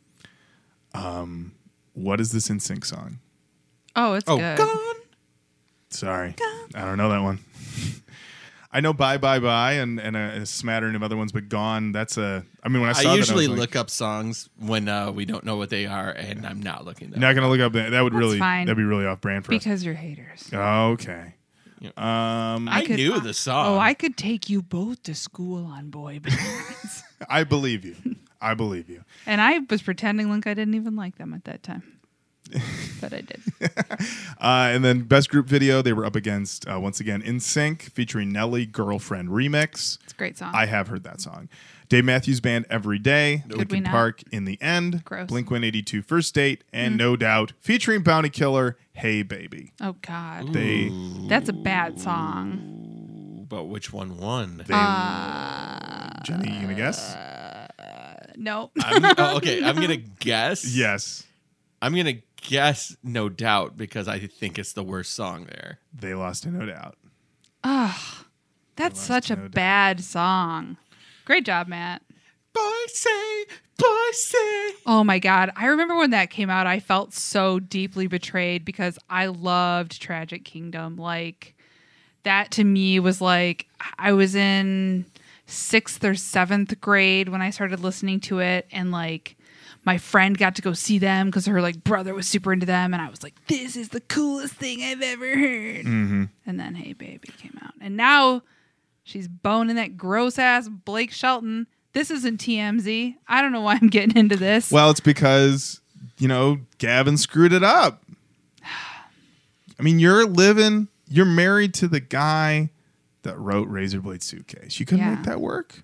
What is this In Sync song? Oh, it's Oh, good. Gone. Sorry. I don't know that one. I know Bye Bye Bye and, and a, a smattering of other ones, but Gone, that's a... I mean, when I I, saw that, usually I was like, look up songs when uh, we don't know what they are, and I'm not looking them. You're not going to look up that. That would That's really... fine. That'd be really off-brand for Because you're haters. us. Okay. Yeah. Um, I, I could- knew the song. Oh, I could take you both to school on boy bands. I believe you. I believe you. And I was pretending like I didn't even like them at that time. But I did. Uh, and then Best Group Video, they were up against, uh, once again, In Sync, featuring Nelly, Girlfriend Remix. It's a great song. I have heard that song. Dave Matthews Band, Every Day. we Linkin not? Park, In the End. Gross. Blink one eighty-two, First Date. And No Doubt, featuring Bounty Killer, Hey Baby. oh, God. They, That's a bad song. But which one won? they Jenny, you gonna guess? No. I'm, oh, okay, I'm gonna guess. Yes. I'm gonna guess, no doubt, because I think it's the worst song there. They lost to No Doubt. That's such a No Doubt. bad song. Great job, Matt. Boy say, boy say. Oh my God. I remember when that came out, I felt so deeply betrayed because I loved Tragic Kingdom. Like, that to me was like, I was in sixth or seventh grade when I started listening to it, and like, my friend got to go see them because her like brother was super into them, and I was like, this is the coolest thing I've ever heard. Mm-hmm. And then Hey Baby came out, and now she's boning that gross ass Blake Shelton. This isn't T M Z. I don't know why I'm getting into this. Well, it's because, you know, Gavin screwed it up. I mean, you're living, you're married to the guy that wrote Razor Blade Suitcase. You couldn't Yeah. make that work?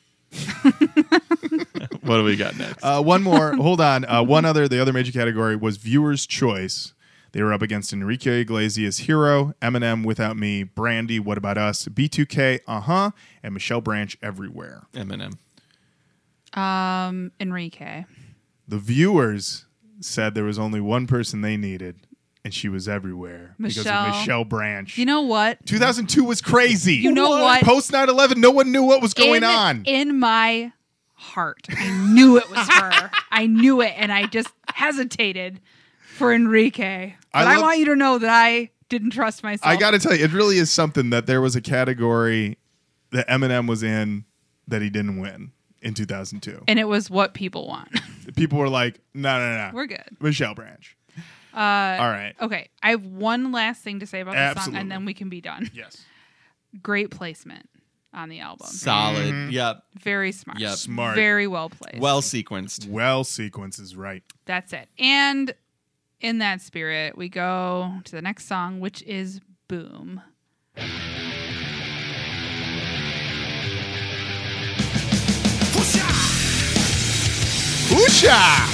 What do we got next? Uh, one more. Hold on. Uh, one other, the other major category was Viewer's Choice. They were up against Enrique Iglesias' Hero, Eminem Without Me, Brandy, What About Us, B two K, Uh-Huh, and Michelle Branch, Everywhere. Eminem. Um, Enrique. The viewers said there was only one person they needed, and she was everywhere because Michelle. of Michelle Branch. You know what? two thousand two was crazy. You know what? Post nine eleven, no one knew what was going in, on. In my heart, I knew it was her. I knew it, and I just hesitated for Enrique. But I I, love- want you to know that I didn't trust myself. I got to tell you, it really is something that there was a category that Eminem was in that he didn't win in two thousand two. and it was what people want. People were like, no, no, no. We're good. Michelle Branch. Uh, All right. Okay, I have one last thing to say about this song, Absolutely. and then we can be done. Yes. Great placement on the album. Solid. Mm-hmm. Yep. Very smart. Yep. Smart. Very well placed. Well sequenced. Well, sequence is right. That's it. And in that spirit, we go to the next song, which is Boom. Oosha!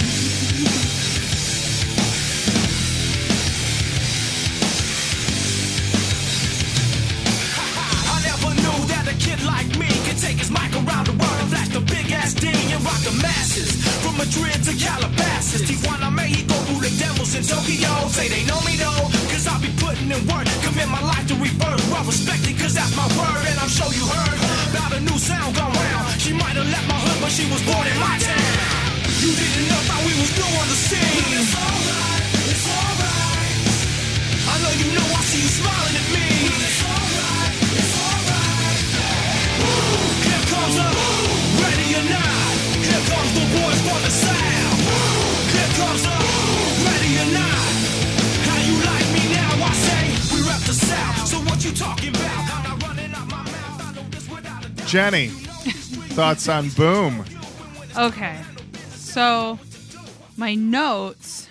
I never knew that a kid like me could take his mic around the world and flash the big ass D and rock the masses. From Madrid to Calabasas, Tijuana, Mexico, through the devils in Tokyo. Say they know me though, cause I'll be putting in work. Commit my life to rebirth. Well respected, cause that's my word. And I'm sure you heard about a new sound gone round. She might have left my hood, but she was born in my town. You didn't know how we was new on the scene. It's alright, it's alright. I know you know I see you smiling at me. It's alright, it's alright. Here comes a ready or not. Here comes the boys for the sound. Here comes a ready or not. How you like me now? I say we rep the South. So what you talking about? I'm not running out my mouth. I know this without a doubt. Jenny, thoughts on Boom? Okay. So my notes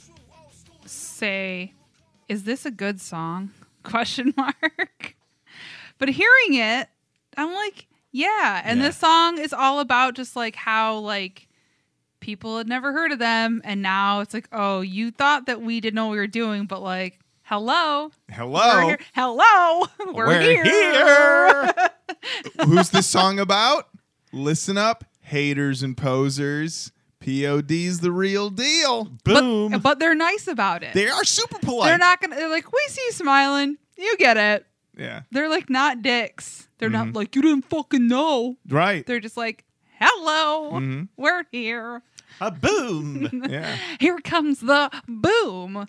say, is this a good song? Question mark. But hearing it, I'm like, yeah. And Yeah. this song is all about just like how like people had never heard of them. And now it's like, oh, you thought that we didn't know what we were doing, but like, hello. We're Hello. here. Hello. We're, We're here. here. Who's this song about? Listen up, haters and posers. P O D's the real deal. Boom. But, but they're nice about it. They are super polite. They're not gonna. They're like, we see you smiling. You get it. Yeah. They're like not dicks. They're Mm-hmm. not like you didn't fucking know. Right. They're just like, hello, Mhm. we're here. A boom. Yeah. Here comes the boom.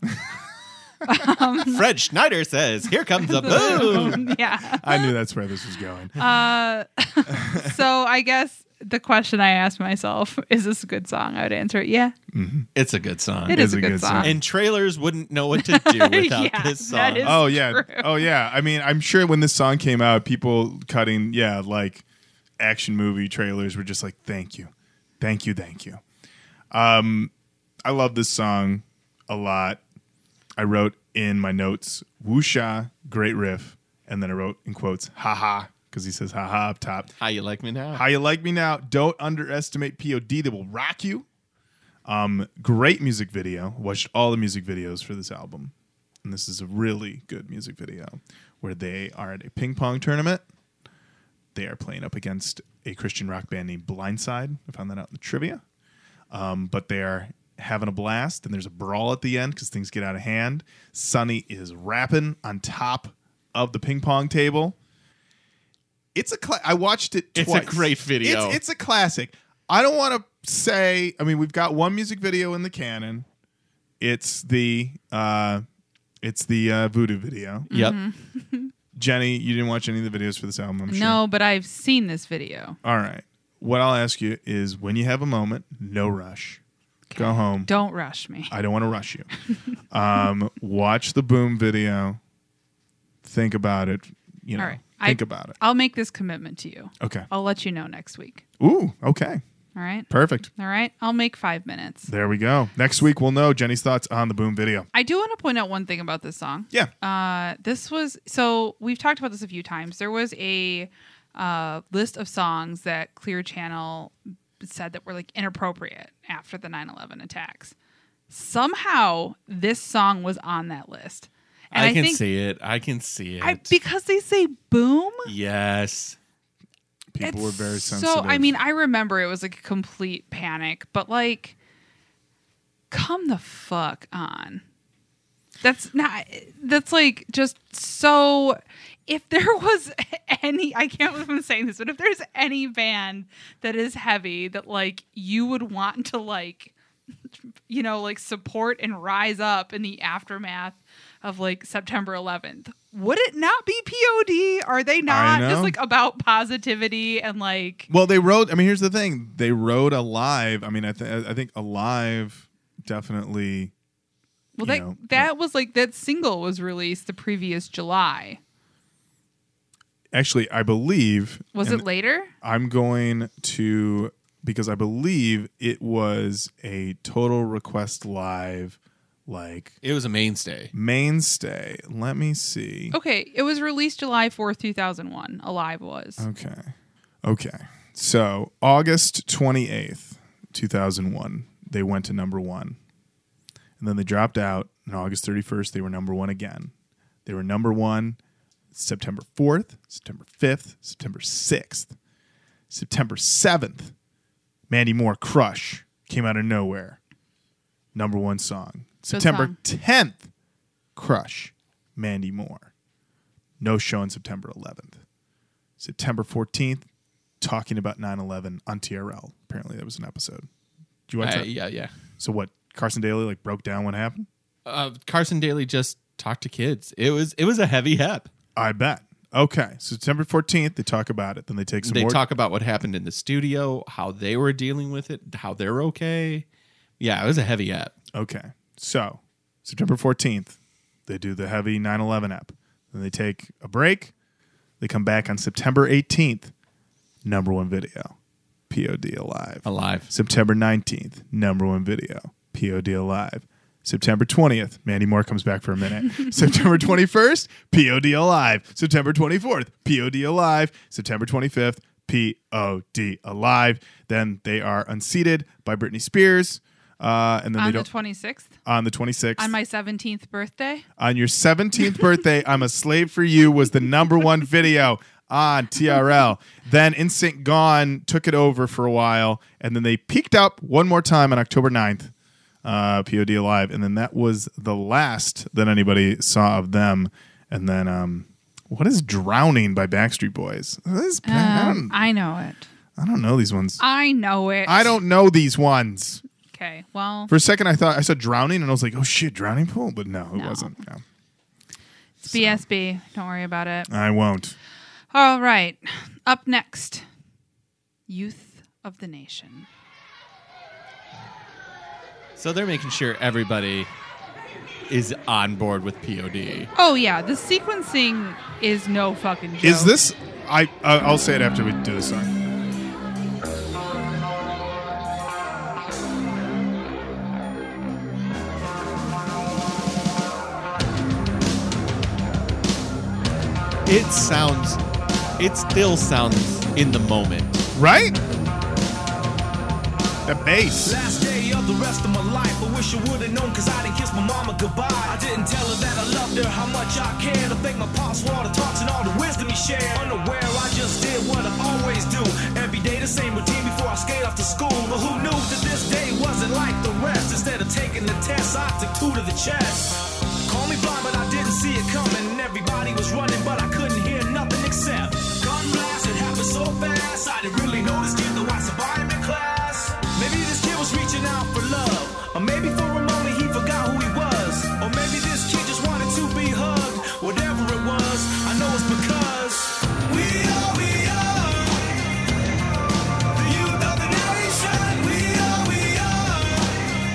Fred Schneider says, here comes a boom. Yeah. I knew that's where this was going. Uh, so I guess the question I asked myself is this a good song? I would answer it. Yeah, It's a good song. it It is is a a good, good song. song. And trailers wouldn't know what to do without Yeah, this that song. is- Oh yeah. true. Oh yeah. I mean, I'm sure when this song came out, people cutting, yeah, like action movie trailers were just like, "Thank you, thank you, thank you." Um, I love this song a lot. I wrote in my notes, "Woosha, great riff," and then I wrote in quotes, "Ha ha," because he says "ha ha" up top. How you like me now? How you like me now? Don't underestimate P O D. They will rock you. Um, great music video. Watched all the music videos for this album. And this is a really good music video where they are at a ping pong tournament. They are playing up against a Christian rock band named Blindside. I found that out in the trivia. Um, but they are having a blast, and there's a brawl at the end because things get out of hand. Sonny is rapping on top of the ping pong table. It's a. Cla- I watched it It's twice. a great video. It's, it's a classic. I don't want to say. I mean, we've got one music video in the canon. It's the. Uh, it's the uh, Voodoo video. Yep. Jenny, you didn't watch any of the videos for this album, I'm sure. No, but I've seen this video. All right. What I'll ask you is, when you have a moment, no rush. Go home. Don't rush me. I don't want to rush you. um, watch the Boom video. Think about it. You know, All right. think I, about it. I'll make this commitment to you. Okay. I'll let you know next week. Ooh, okay. All right. Perfect. All right. I'll make five minutes. There we go. Next week, we'll know Jenny's thoughts on the Boom video. I do want to point out one thing about this song. Yeah. Uh, this was so we've talked about this a few times. There was a uh, list of songs that Clear Channel said that were like inappropriate after the nine eleven attacks. Somehow, this song was on that list. And I, I can think see it. I can see it. I, because they say boom. yes. People were It's very so, sensitive. I mean, I remember it was like a complete panic, but like, come the fuck on. That's not, that's like just so, if there was any, I can't believe I'm saying this, but if there's any band that is heavy that like you would want to like, you know, like support and rise up in the aftermath of like September eleventh, would it not be P O D? Are they not know. just like about positivity and like, Well, they wrote. I mean, here's the thing. They wrote Alive. I mean, I, th- I think Alive definitely. well, you that know, that was like that single was released the previous July. Actually, I believe. Was and it later? I'm going to because I believe it was a Total Request Live, like It was a mainstay. mainstay. Let me see. Okay, it was released July fourth, two thousand one. Alive was. Okay. Okay. So August twenty-eighth, two thousand one, they went to number one. And then they dropped out. And August thirty-first, they were number one again. They were number one September fourth, September fifth, September sixth, September seventh. Mandy Moore, Crush, came out of nowhere. Number one song. September song. tenth, Crush, Mandy Moore. No show on September eleventh. September fourteenth, talking about nine eleven on T R L. Apparently that was an episode. Did you watch Uh, that? yeah, yeah. So what, Carson Daly like broke down what happened? Uh, Carson Daly just talked to kids. It was it was a heavy hep. I bet. Okay. So September fourteenth, they talk about it. Then they take some They more. talk about what happened in the studio, how they were dealing with it, how they're okay. Yeah, it was a heavy hep. Okay. So September fourteenth, they do the heavy nine eleven app. Then they take a break. They come back on September eighteenth, number one video, P O D Alive. Alive. September nineteenth, number one video, P O D Alive. September twentieth, Mandy Moore comes back for a minute. September twenty-first, P O D Alive. September twenty-fourth, P O D Alive. September twenty-fifth, P O D Alive. Then they are unseated by Britney Spears. Uh, and then On they the don't twenty-sixth, on the twenty-sixth. on my seventeenth birthday. On your seventeenth birthday, I'm a Slave for You was the number one video on T R L. Then N Sync Gone took it over for a while, and then they peaked up one more time on October ninth, uh, P O D Alive, and then that was the last that anybody saw of them. And then, um, what is Drowning by Backstreet Boys? This is- I, Um, don't, I know it. I don't know these ones. I know it. I don't know these ones. Okay, well, For a second, I thought I said Drowning, and I was like, oh shit, Drowning Pool? But no, it No. wasn't. No. it's B S B. Don't worry about it. I won't. All right. Up next, Youth of the Nation. So they're making sure everybody is on board with P O D. Oh yeah, the sequencing is no fucking joke. Is this? I uh, I'll say it after we do the song. It sounds, it still sounds in the moment. Right? The bass. Last day of the rest of my life, I wish I would've known, cause I didn't kiss my mama goodbye. I didn't tell her that I loved her, how much I cared. I thank my pops for all the talks and all the wisdom he shared. Unaware, I just did what I always do. Every day the same routine before I skate off to school. But who knew that this day wasn't like the rest? Instead of taking the test, I took two to the chest. Call me blind, but I didn't see it coming. Everybody was running, but I couldn't hear nothing except gun blast. It happened so fast, I didn't really know this kid, though I survived in class. Maybe this kid was reaching out for love, or maybe for a moment he forgot who he was, or maybe this kid just wanted to be hugged. Whatever it was, I know it's because we are, we are the youth of the nation. We are, we are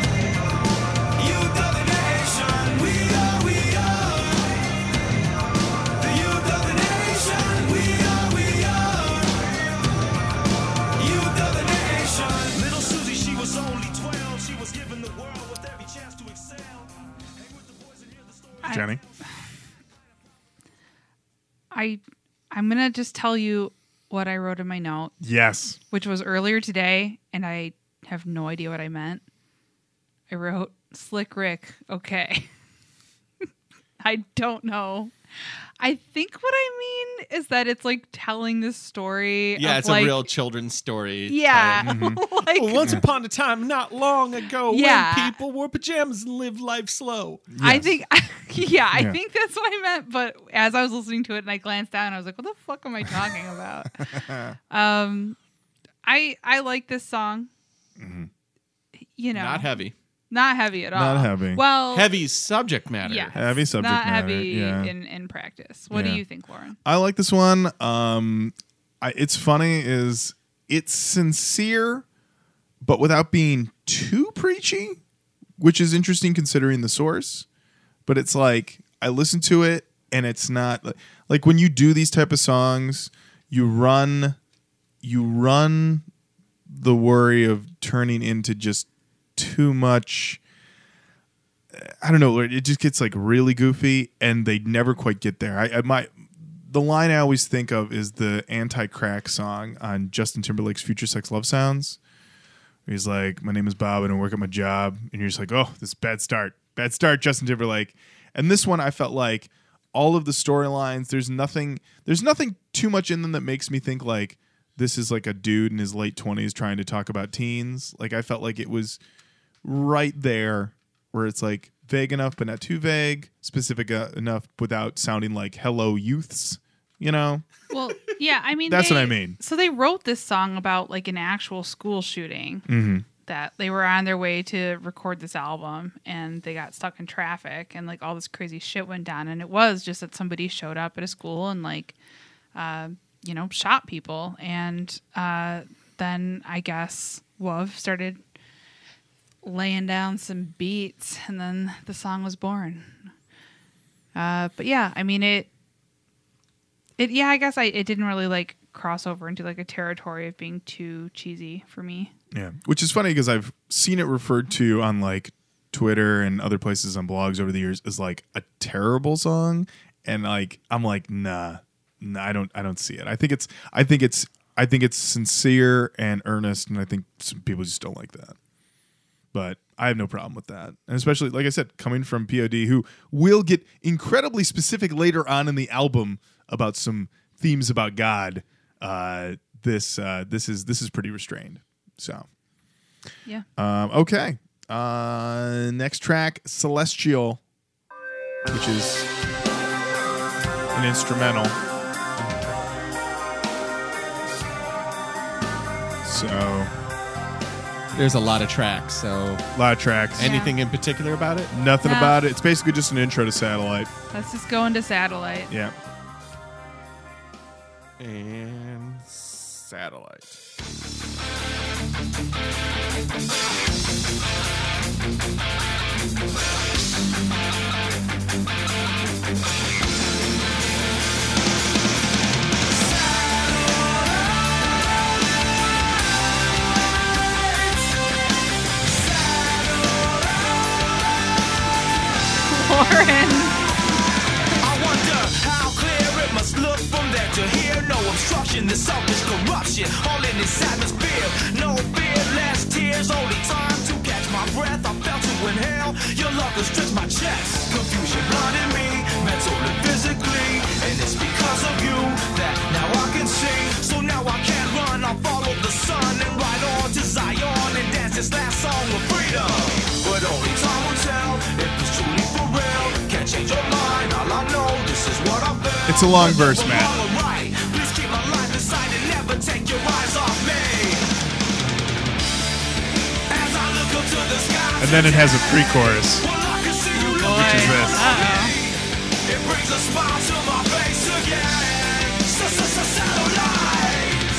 I- Jenny? I I'm gonna just tell you what I wrote in my note, Yes. which was earlier today, and I have no idea what I meant. I wrote Slick Rick. Okay. I don't know. I think what I mean is that it's like telling this story. Yeah, of it's like, a real children's story. Yeah. Tyler. like, Well, once upon a time, not long ago, Yeah. when people wore pajamas and lived life slow. I Yes. think, yeah, I Yeah. think that's what I meant. But as I was listening to it and I glanced down, I was like, "What the fuck am I talking about?" um, I I like this song. You know, Not heavy. not heavy at all. Not heavy. Well, Heavy subject matter. Yeah, Heavy subject not matter, heavy yeah. in in practice. What Yeah. do you think, Lauren? I like this one. Um, I, it's funny is it's sincere, but without being too preachy, which is interesting considering the source. But it's like I listen to it and it's not like when you do these type of songs, you run, you run the worry of turning into just too much. I don't know. It just gets like really goofy, and they never quite get there. I, I might. The line I always think of is the anti-crack song on Justin Timberlake's "Future Sex Love Sounds." Where he's like, "My name is Bob, and I work at my job," and you're just like, "Oh, this is bad start, bad start, Justin Timberlake." And this one, I felt like all of the storylines. There's nothing. There's nothing too much in them that makes me think like this is like a dude in his late twenties trying to talk about teens. Like I felt like it was right there where it's like vague enough but not too vague, specific uh, enough without sounding like hello youths, you know? Well, yeah, I mean, That's they- what I mean. So they wrote this song about like an actual school shooting Mm-hmm. that they were on their way to record this album and they got stuck in traffic and like all this crazy shit went down. And it was just that somebody showed up at a school and like, uh, you know, shot people. And uh, then I guess Wov started laying down some beats and then the song was born. Uh, but yeah, I mean, it, it, yeah, I guess I, it didn't really like cross over into like a territory of being too cheesy for me. Yeah. Which is funny because I've seen it referred to on like Twitter and other places on blogs over the years as like a terrible song. And like, I'm like, nah, nah, I don't, I don't see it. I think it's, I think it's, I think it's sincere and earnest. And I think some people just don't like that. But I have no problem with that. And especially, like I said, coming from P O D, who will get incredibly specific later on in the album about some themes about God, uh, this uh, this is this is pretty restrained. So, Yeah. um, okay. Uh, next track, Celestial, which is an instrumental. So, There's a lot of tracks, so a lot of tracks. anything in particular about it? Nothing No. about it. It's basically just an intro to Satellite. Let's just go into Satellite. Yeah. And Satellite. Lauren. I wonder how clear it must look from there to here. No obstruction, the selfish corruption, all in this atmosphere. No fear, less tears, only time to catch my breath. I felt to inhale, your love constricts my chest. Confusion blinded me, mentally, physically, and it's because of you that now I can see. So now I can't run, I'll follow the sun and ride on to Zion and dance this last song of freedom. But only time will tell if it's truly for real. Can't change your mind, all I know, this is what I feel. It's a long verse, Matt. Right. Please keep my life inside and never take your eyes off me. As I look up to the sky, And then it has a pre-chorus. well, I can see you Which is this. Uh-oh. It brings a smile to my face again. Satellite.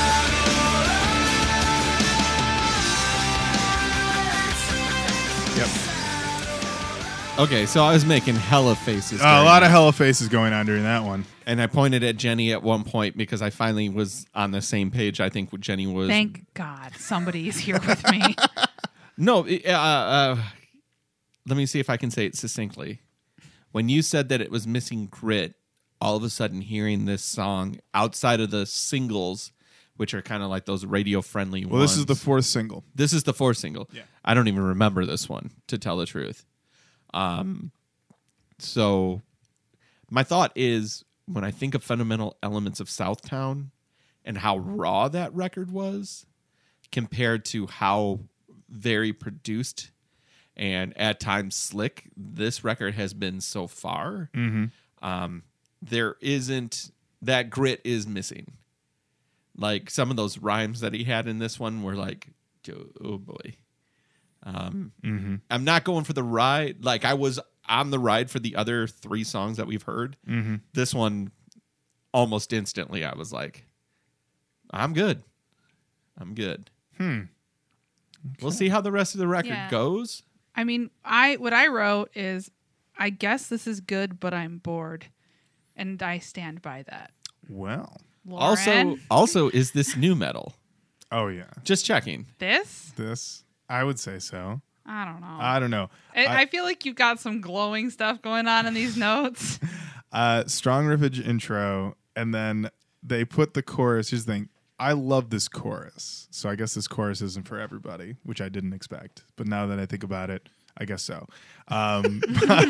Yep. Okay, so I was making hella faces. Uh, a during lot of that. hella faces going on during that one. And I pointed at Jenny at one point because I finally was on the same page. I think Jenny was. Thank God somebody's here with me. No, uh, uh, let me see if I can say it succinctly. when you said that it was missing grit, all of a sudden hearing this song outside of the singles, which are kind of like those radio friendly ones. Well, this is the fourth single. This is the fourth single. Yeah. I don't even remember this one, to tell the truth. Um, so my thought is, when I think of fundamental elements of Southtown and how raw that record was compared to how very produced and at times slick this record has been so far, Mm-hmm. um, there isn't, that grit is missing. Like some of those rhymes that he had in this one were like, oh boy. Um, Mm-hmm. I'm not going for the ride. Like I was on the ride for the other three songs that we've heard. Mm-hmm. This one, almost instantly, I was like, I'm good. I'm good. Hmm. We'll see how the rest of the record Yeah. goes. I mean, I what I wrote is, I guess this is good, but I'm bored, and I stand by that. Well. Lauren, Also, also, is this new metal? Oh yeah. Just checking. this This I would say so. I don't know. I don't know. I, I- I feel like you've got some glowing stuff going on in these notes. Uh, strong riffage intro, and then they put the chorus. Here's the thing. I love this chorus. So I guess this chorus isn't for everybody, which I didn't expect. But now that I think about it, I guess so. Um,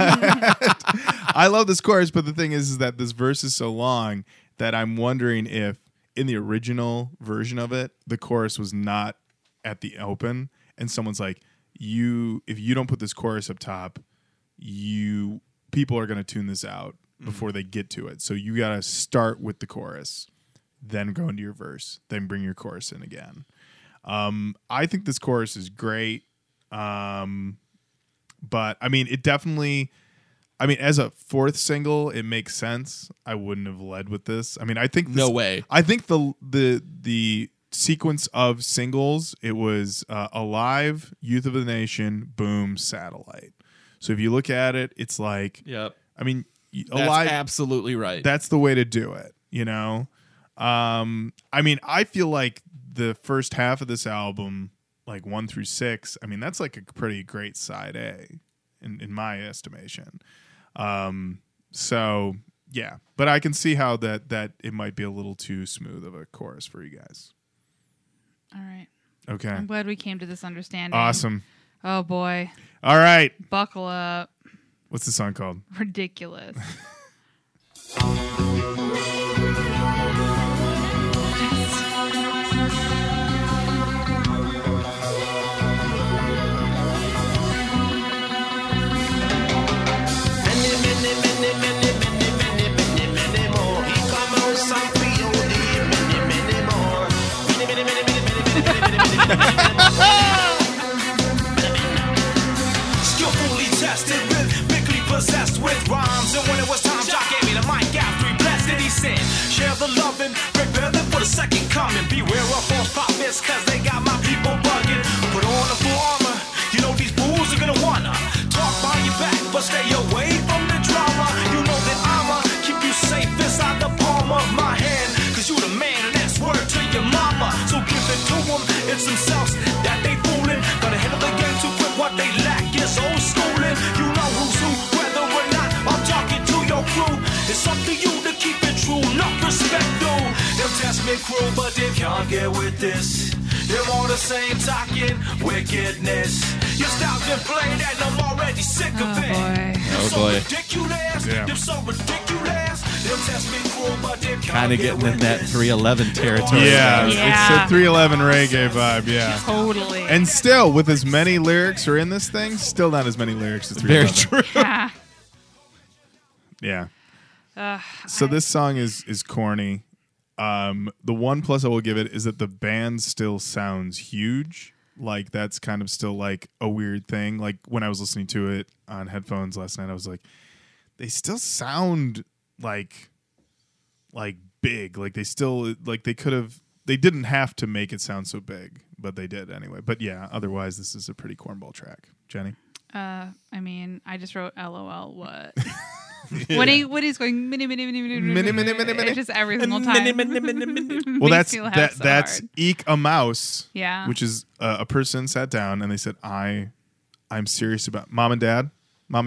I love this chorus, but the thing is, is that this verse is so long that I'm wondering if in the original version of it, the chorus was not at the open, and someone's like, you if you don't put this chorus up top, you people are going to tune this out before they get to it. So you got to start with the chorus, then go into your verse, then bring your chorus in again. Um, I think this chorus is great. Um, but I mean, it definitely, I mean, as a fourth single, it makes sense. I wouldn't have led with this. I mean, I think this, No way. I think the, the, the sequence of singles, it was uh, Alive, Youth of the Nation, Boom, Satellite. So if you look at it, it's like, Yep. I mean, y- That's Alive, absolutely right. that's the way to do it, you know? Um, I mean, I feel like the first half of this album, like one through six, I mean, that's like a pretty great side A in, in my estimation. Um, so yeah, but I can see how that, that it might be a little too smooth of a chorus for you guys. All right. Okay. I'm glad we came to this understanding. Awesome. Oh boy. All right. Buckle up. What's the song called? Ridiculous. Many, many, many, many, many, many, many, many more. He come out some P O D. Many, many more. Many, many, many, many, many, many, many, many, many, many. Skillfully tested, rhythmically possessed with rhymes. And when it was time, Jock gave me the mic after he blessed it. He said, share the loving, prepare them for the second coming. Beware of false prophets, cause they got my people bugging. Put on the full armor. You know these fools are gonna wanna talk behind your back, but stay away from the drama. You know that I'ma keep you safe inside the palm of my hand. Cause you the man, and that's word to your mama. So give it to them, it's themselves that they fooling. Gonna handle the game too quick, what they lack is old schooling. You know who's who, whether or not I'm talking to your crew. It's up to you to keep it true, not respect though. Them test me crew, but they can't get with this. Them all the same talking wickedness. Your style's been played and I'm already sick of Oh, it. boy. Them Oh, so boy. ridiculous. Yeah. Them so ridiculous. Them test me crew, but they can't Kind of get getting in with that this. three eleven territory. Yeah, Yeah. it's a three eleven reggae vibe, yeah. Totally. And still, with as many lyrics are in this thing, still not as many lyrics as three Very eleven. true. Ah. Yeah. Ugh, So this song is is corny. Um, the one plus I will give it is that the band still sounds huge. Like that's kind of still like a weird thing. Like when I was listening to it on headphones last night, I was like, they still sound like like big. Like they still like they could have they didn't have to make it sound so big, but they did anyway. But yeah, otherwise this is a pretty cornball track. Jenny? Uh, I mean, I just wrote LOL. What? When he when he's going mini mini mini mini Mini, mini, mini, mini. It's just every single time. Mini, mini, mini, mini. Well, Makes that's me laugh that so that's hard. Eek a Mouse. Yeah. Which is uh, a person sat down and they said, "I, I'm serious about mom and dad, mom and dad."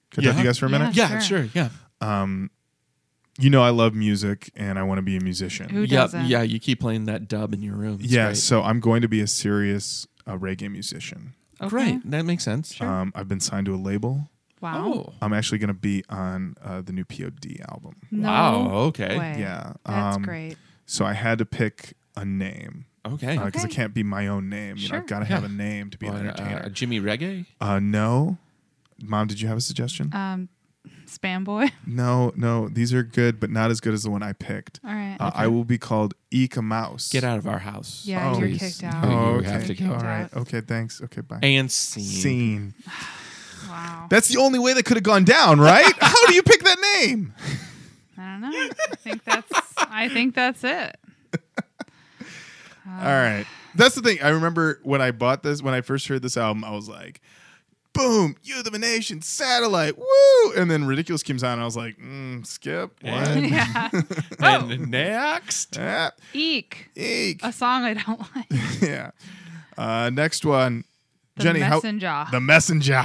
Could I Yeah. talk to you guys for a Yeah. minute? Yeah, Sure. sure. Yeah. You know I love music and I want to be a musician. Who Yeah. doesn't? Yeah. You keep playing that dub in your room. It's yeah, great. so I'm going to be a serious uh, reggae musician. Okay. Great. That makes sense. Um, I've been signed to a label. Wow. Oh. I'm actually going to be on uh, the new P O D album. No Wow, okay. way. Yeah, That's um, great. So I had to pick a name Okay. because Okay. it can't be my own name. You know, Sure. I've got to have Yeah. a name to be an Well, entertainer. uh, Jimmy Reggae? Uh, no, Mom, did you have a suggestion? Um, Spam Boy. no, no, these are good, but not as good as the one I picked. All right. Uh, I will be called Eek a Mouse. Get out of our house. Yeah, Oh. you're please. kicked out. Oh, Oh, you okay. have to go. All right. out. Okay. Thanks. Okay. Bye. And scene. Scene. Wow. That's the only way that could have gone down, right? How do you pick that name? I don't know. I think that's. I think that's it. All right. That's the thing. I remember when I bought this, when I first heard this album, I was like, boom, Youth of a Nation, Satellite, woo. And then Ridiculous comes on, and I was like, mm, skip. What? Yeah. And next. Ah, Eek. eek. A song I don't like. Yeah. Uh, next one. The Jenny, how? Messenger. The Messenger.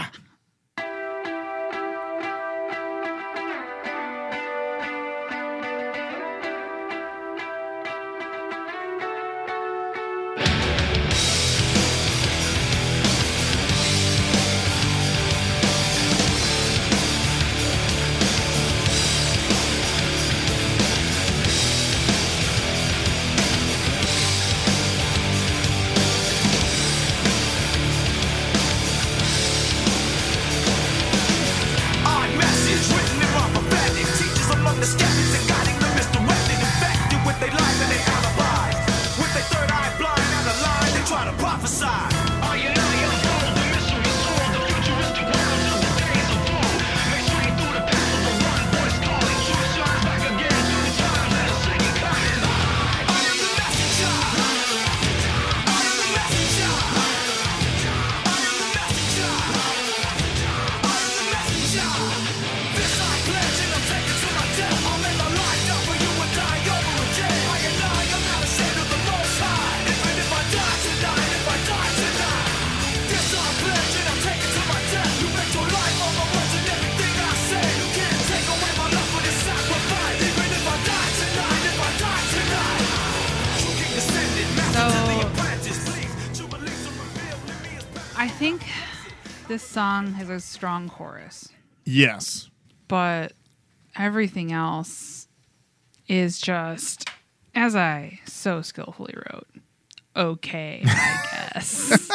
Odd message written in my prophetic. Teachers among the skeptics and guiding the misdirected. Infected with their lies and their alibis. With their third eye blind out of line, they try to prophesy. Are you not your fool? The mystery is told. The futuristic world of the days of old. Make straight through the path of the one voice calling. Suicide's back again to the times that are singing coming. I am the messenger. I am the messenger. I am the messenger. This I pledge and I'm taken to my death. I'll lay my life down for you and die over again. I and I am not ashamed of the Most High. Even if I die tonight, if I die tonight. This I pledge and I'm taken to my death. You make your life all my words and everything I say. You can't take away my love for this sacrifice. Even if I die tonight, if I die tonight. True king descended, master to the So- apprentice. Please, jubilees are revealed to me as I think this song has a strong chorus, Yes. but everything else is just, as I so skillfully wrote, okay, I guess.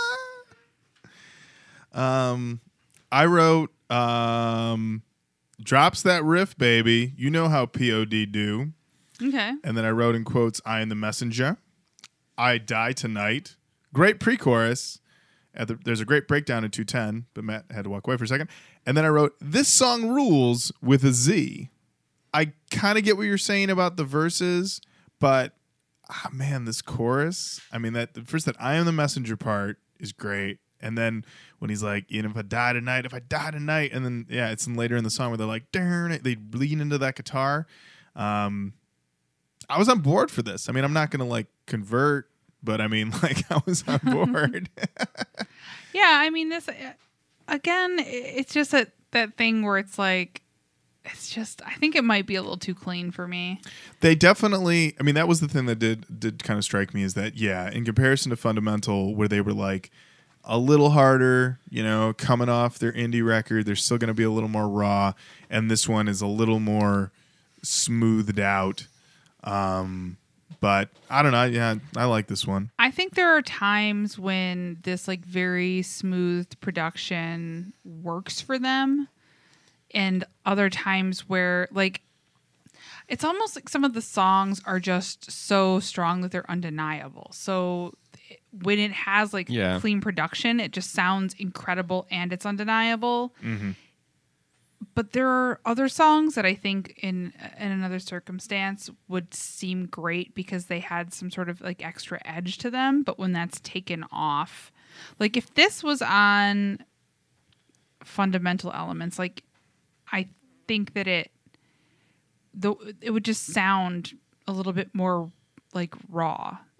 Um, I wrote, um, drops that riff, baby. You know how P O D do. Okay. And then I wrote in quotes, I am the messenger. I die tonight. Great pre-chorus. At the, there's a great breakdown in two ten, but Matt had to walk away for a second. And then I wrote, this song rules with a Z. I kind of get what you're saying about the verses, but ah, man, this chorus. I mean, that first that I am the messenger part is great. And then when he's like, you know, if I die tonight, if I die tonight, and then yeah, it's in later in the song where they're like, darn it, they lean into that guitar. Um, I was on board for this. I mean, I'm not gonna like convert, but I mean, like, I was on board. Yeah, I mean, this, uh, again, i- it's just that, that thing where it's like, it's just, I think it might be a little too clean for me. They definitely. I mean, that was the thing that did did kind of strike me is that yeah, in comparison to Fundamental, where they were like a little harder, you know, coming off their indie record, they're still going to be a little more raw, and this one is a little more smoothed out. Um, but I don't know. Yeah, I like this one. I think there are times when this like very smooth production works for them, and other times where like it's almost like some of the songs are just so strong that they're undeniable. So it- when it has like Yeah. clean production, it just sounds incredible and it's undeniable. But there are other songs that I think in in another circumstance would seem great because they had some sort of like extra edge to them. But when that's taken off, like if this was on Fundamental Elements, like I think that it the it would just sound a little bit more like raw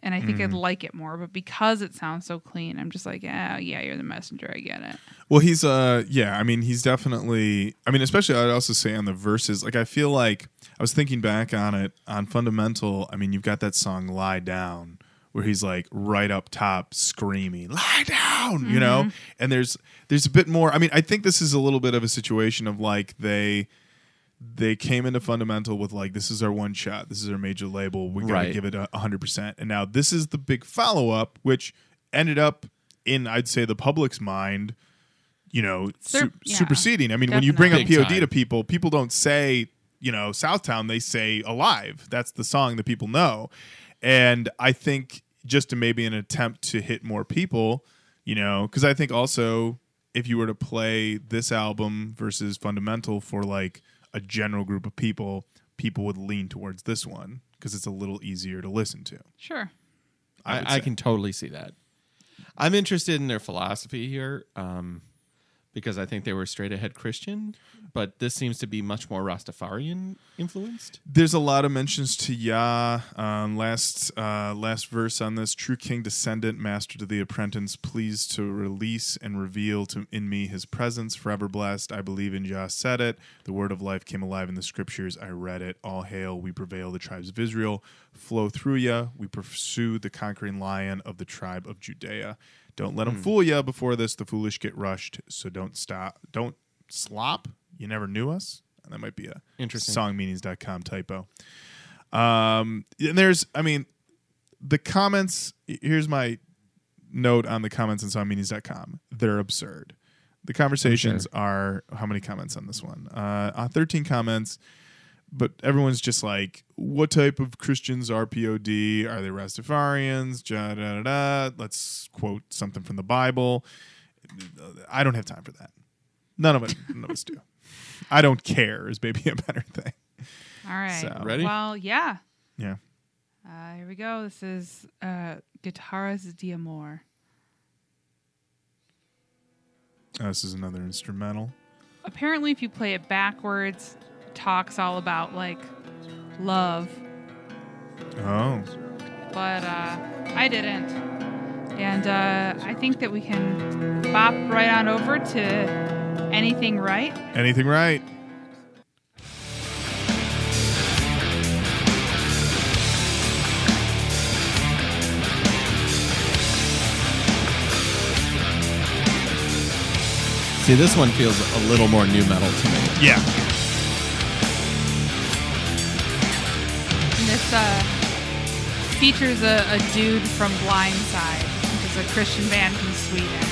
and I think Mm. I'd like it more. But because it sounds so clean, I'm just like, oh, yeah, you're the messenger. I get it. Well, he's uh yeah, I mean he's definitely I mean especially I'd also say on the verses, like I feel like I was thinking back on it on Fundamental, I mean you've got that song Lie Down where he's like right up top screaming, "Lie down," Mm-hmm. you know? And there's there's a bit more. I mean, I think this is a little bit of a situation of like they they came into Fundamental with like, this is our one shot, this is our major label, we gotta Right. give it a hundred percent. And now this is the big follow up, which ended up in I'd say the public's mind, you know, Sur- su- yeah, superseding. I mean, when you bring up definitely. P O D Big to time. people, people don't say, you know, Southtown, they say Alive. That's the song that people know. And I think just to maybe an attempt to hit more people, you know, because I think also if you were to play this album versus Fundamental for like a general group of people, people would lean towards this one because it's a little easier to listen to. Sure. I would I, I say. can totally see that. I'm interested in their philosophy here um, because I think they were straight ahead Christian, but this seems to be much more Rastafarian influenced. There's a lot of mentions to Yah. Um, last uh, last verse on this: True King, descendant, master to the apprentice, pleased to release and reveal to in me His presence, forever blessed. I believe in Yah said it. The word of life came alive in the scriptures. I read it. All hail, we prevail. The tribes of Israel flow through ya. We pursue the conquering lion of the tribe of Judea. Don't let them fool ya. Before this, the foolish get rushed. So don't stop. Don't slop. You never knew us. That might be a Interesting. song meanings dot com typo. Um, and there's, I mean, the comments. Here's my note on the comments on song meanings dot com. They're absurd. The conversations are, how many comments on this one? Uh, uh, thirteen comments, but everyone's just like, what type of Christians are P O D? Are they Rastafarians? Da, da, da, da. Let's quote something from the Bible. I don't have time for that. None of it. None of us do. I don't care is maybe a better thing. All right. So- Ready? Well, yeah. Yeah. Uh, here we go. This is uh, Guitarras de Amor. Oh, this is another instrumental. Apparently, if you play it backwards, it talks all about like love, Oh. but uh, I didn't. And uh, I think that we can bop right on over to Anything Right. Anything right? See, this one feels a little more new metal to me. Yeah. And this uh, features a, a dude from Blindside, which is a Christian band from Sweden.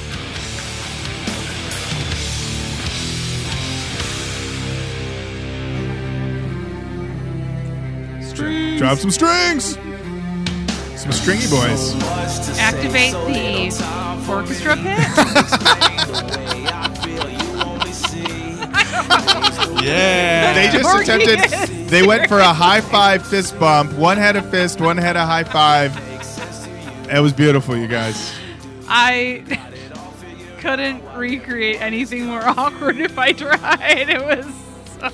Drop some strings. Some stringy boys. Activate the orchestra pit. Yeah. They just Or attempted. yes. They went for a high five fist bump. One had a fist. One had a high five. It was beautiful, you guys. I couldn't recreate anything more awkward if I tried. It was so.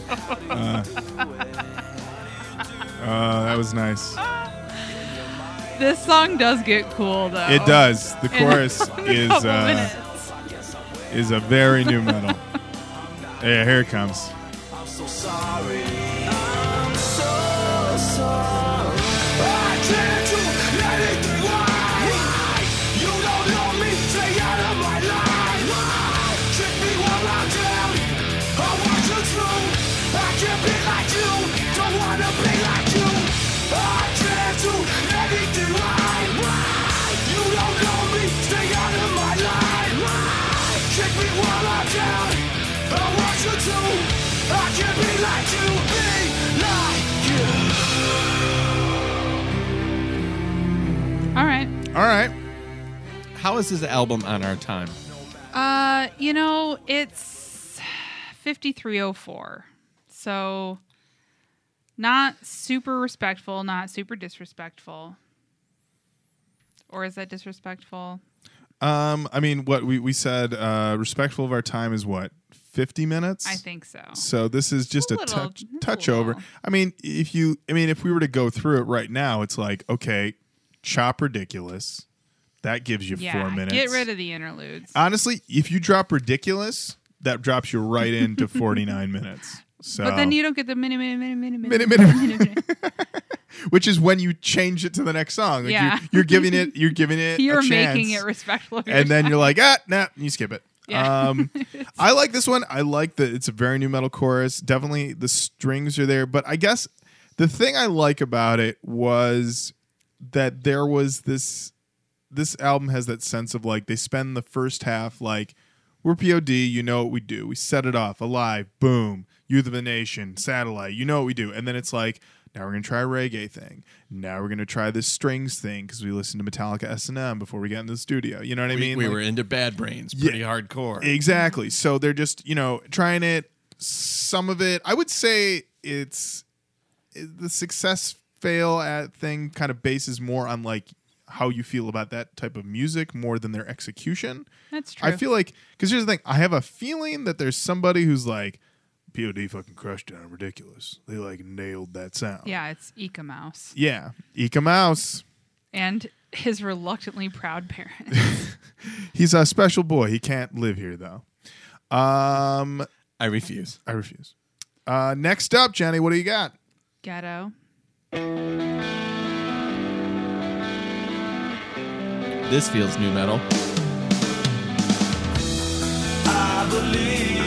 Uh, that was nice. This song does get cool though. It does. The In a- chorus in a is couple uh, minutes. is a very new metal. Yeah, here it comes. I'm so sorry. I'm so sorry. I can't do anything right. You don't know me, stay out of my life. Trick me while I'm down. I want you to. I can't be like you. Don't wanna be like you. I can't do anything right. You don't know me, stay out of my life. Trick me while I'm down. I want you to. I can't be like you. Be like you. All right. All right. How is this album on our time? Uh, you know, it's fifty-three oh four. So not super respectful, not super disrespectful. Or is that disrespectful? Um, I mean, what we we said, uh, respectful of our time is what, fifty minutes? I think so. So this is just a, A little- touch it's a touch little. over. I mean, if you, I mean, if we were to go through it right now, it's like, okay, chop Ridiculous. That gives you Yeah, four minutes. get rid of the interludes. Honestly, if you drop Ridiculous, that drops you right into forty-nine minutes. So, But then you don't get the minute, minute, minute, minute, Minute, minute, minute, minute, minute. which is when you change it to the next song. Like Yeah. you're, you're giving it, you're giving it, You're a making chance, it respectful. of and then yourself. you're like, ah, nah, you skip it. Yeah. Um, I like this one. I like that it's a very new metal chorus. Definitely the strings are there, but I guess the thing I like about it was that there was this. This album has that sense of like they spend the first half like we're P O D, you know what we do. We set it off, Alive, boom, Youth of the Nation, Satellite, you know what we do. And then it's like, now we're going to try a reggae thing. Now we're going to try this strings thing because we listened to Metallica S and M before we got in the studio. You know what I We, mean? we Like- were into Bad Brains, pretty hardcore. Exactly. So they're just, you know, trying it. Some of it, I would say it's the success fail at thing kind of bases more on like how you feel about that type of music more than their execution. That's true. I feel like, because here's the thing, I have a feeling that there's somebody who's like, P O D fucking crushed it on Ridiculous. They like nailed that sound. Yeah, it's Ika Mouse Yeah. Ika Mouse. and his reluctantly proud parents. He's a special boy. He can't live here though. Um, I refuse. I refuse. Uh, next up, Jenny, what do you got? Ghetto. This feels new metal. I believe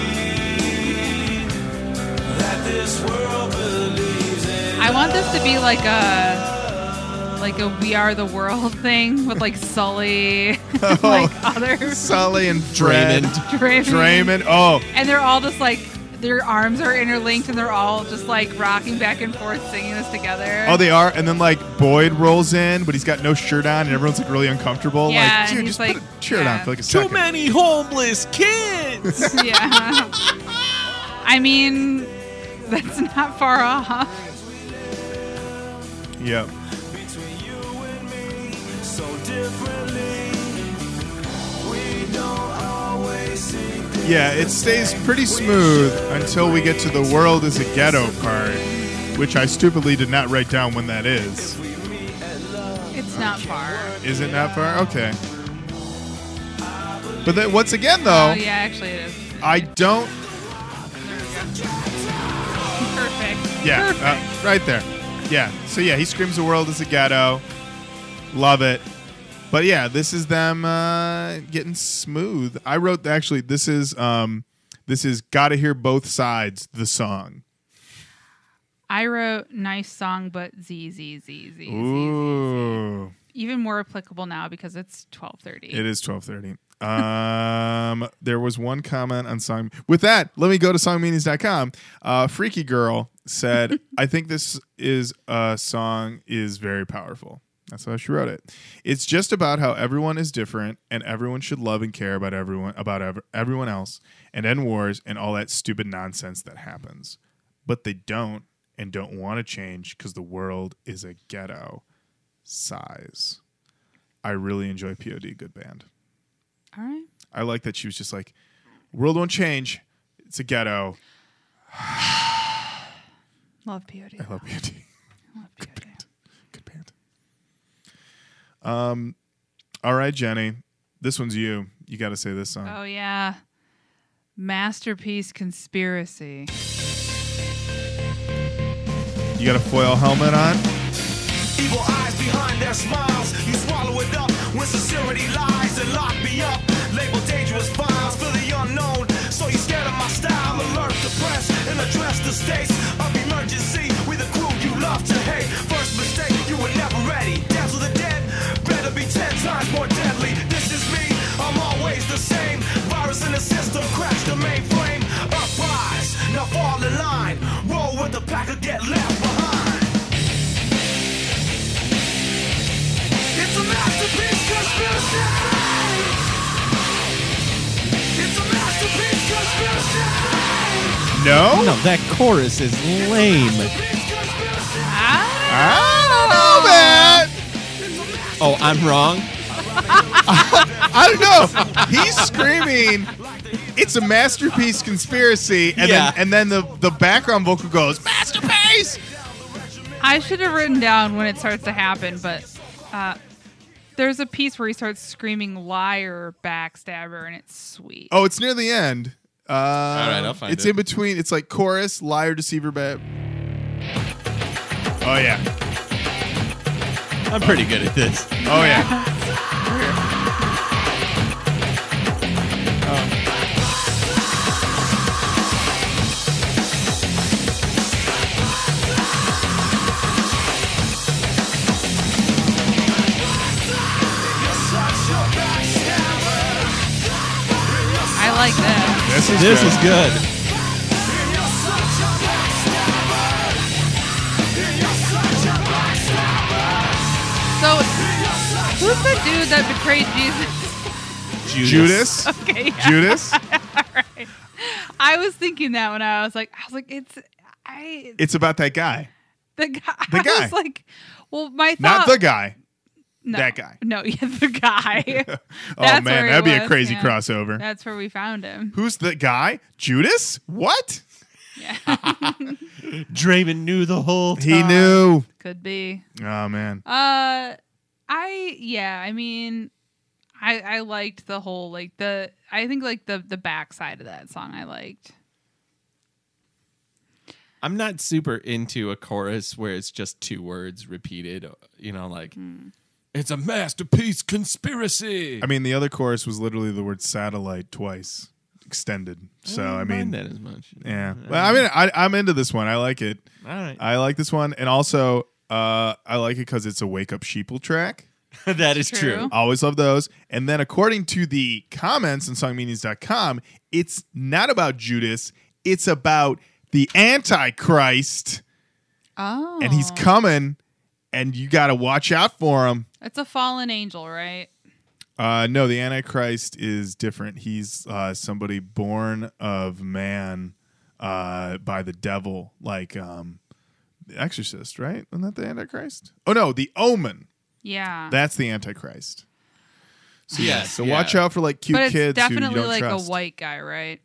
that this world believes in. I want this to be like a like a We Are the World thing with like Sully, and like other Sully and Dredd. Draymond. Draymond. Draymond. Oh, And they're all just like their arms are interlinked and they're all just like rocking back and forth singing this together. oh, they are. And then like Boyd rolls in, but he's got no shirt on, and everyone's like really uncomfortable. Yeah, like, and dude, he's just like- put a shirt yeah. on for like a Too second. many homeless kids. Yeah. I mean, that's not far off. Yep. Between you and me, so differently. We don't always see things Yeah, it stays pretty smooth until we get to the world is a ghetto part, which I stupidly did not write down when that is. It's not far. Is it not far? Okay. But then once again, though, Oh yeah, actually it is. I don't. Perfect. Yeah, Perfect. uh, right there. Yeah. So yeah, he screams the world is a ghetto. Love it. But yeah, this is them uh, getting smooth. I wrote actually. This is um, this is gotta hear both sides. The song. I wrote nice song, but Z Z Z Z Z. Z. Ooh, Even more applicable now because it's twelve thirty. it is twelve thirty. Um, there was one comment on song. With that, let me go to song meanings dot com. Uh, Freaky Girl said, "I think this is a song is very powerful." That's how she wrote it. It's just about how everyone is different and everyone should love and care about everyone about ev- everyone else and end wars and all that stupid nonsense that happens. But they don't and don't want to change because the world is a ghetto size. I really enjoy P O D, good band. All right. I like that she was just like, world won't change. It's a ghetto. Love P O D. I love P O D. Love P O D. Good band. Um, all right, Jenny. This one's you. You got to say this song. Oh yeah. Masterpiece Conspiracy. You got a foil helmet on? Evil eyes behind their smiles. You swallow it up when sincerity lies and lock me up. Label dangerous files for the unknown. So you scared of my style. Alert the press and address the states of emergency. We the crew you love to hate. First mistake, you were never ready. Dance with the dead, better be ten times more deadly. This is me, I'm always the same. Virus in the system, crash the mainframe. Uprise, now fall in line. Roll with the pack or get left behind. It's a masterpiece conspiracy. It's a masterpiece conspiracy. No? No, that chorus is lame. I don't know, man. Oh, I'm wrong? I don't know. He's screaming, it's a masterpiece conspiracy. And Yeah. then and then the, the background vocal goes, masterpiece. I should have written down when it starts to happen, but uh, there's a piece where he starts screaming liar, backstabber, and it's sweet. Oh, it's near the end. Uh, All right, I'll find it's it. in between. It's like chorus, liar, deceiver, bad. Oh yeah. I'm pretty good at this. Oh yeah. I like this. This is This good. is good. So, who's the dude that betrayed Jesus? Judas. Okay, yeah. Judas. All right. I was thinking that when I was like, I was like, it's I It's about that guy. the guy. the I guy. was like, well, my thought. Not the guy. no, that guy. No, yeah, the guy. Oh That's man, where he that'd be a was, crazy yeah. crossover. That's where we found him. Who's the guy? Judas? What? Yeah, Draven knew the whole time. He knew. could be. Oh man. Uh, I yeah. I mean, I I liked the whole like the I think like the the backside of that song I liked. I'm not super into a chorus where it's just two words repeated. You know, like it's a masterpiece conspiracy. I mean, the other chorus was literally the word satellite twice extended. So I don't mean, mind that as much. yeah. Well, I mean, I, I'm into this one. I like it. All right, I like this one, and also uh, I like it because it's a wake up sheeple track. that is True. true. Always love those. And then according to the comments on song meanings dot com, it's not about Judas. It's about the Antichrist, Oh, and he's coming, and you got to watch out for him. It's a fallen angel, right? Uh, no, the Antichrist is different. He's uh, somebody born of man uh, by the devil, like um, the Exorcist, right? Isn't that the Antichrist? Oh, no, the Omen. Yeah, That's the Antichrist. So, yeah, Yes, so yeah. watch out for like cute but it's kids who you definitely don't like trust. a white guy, right?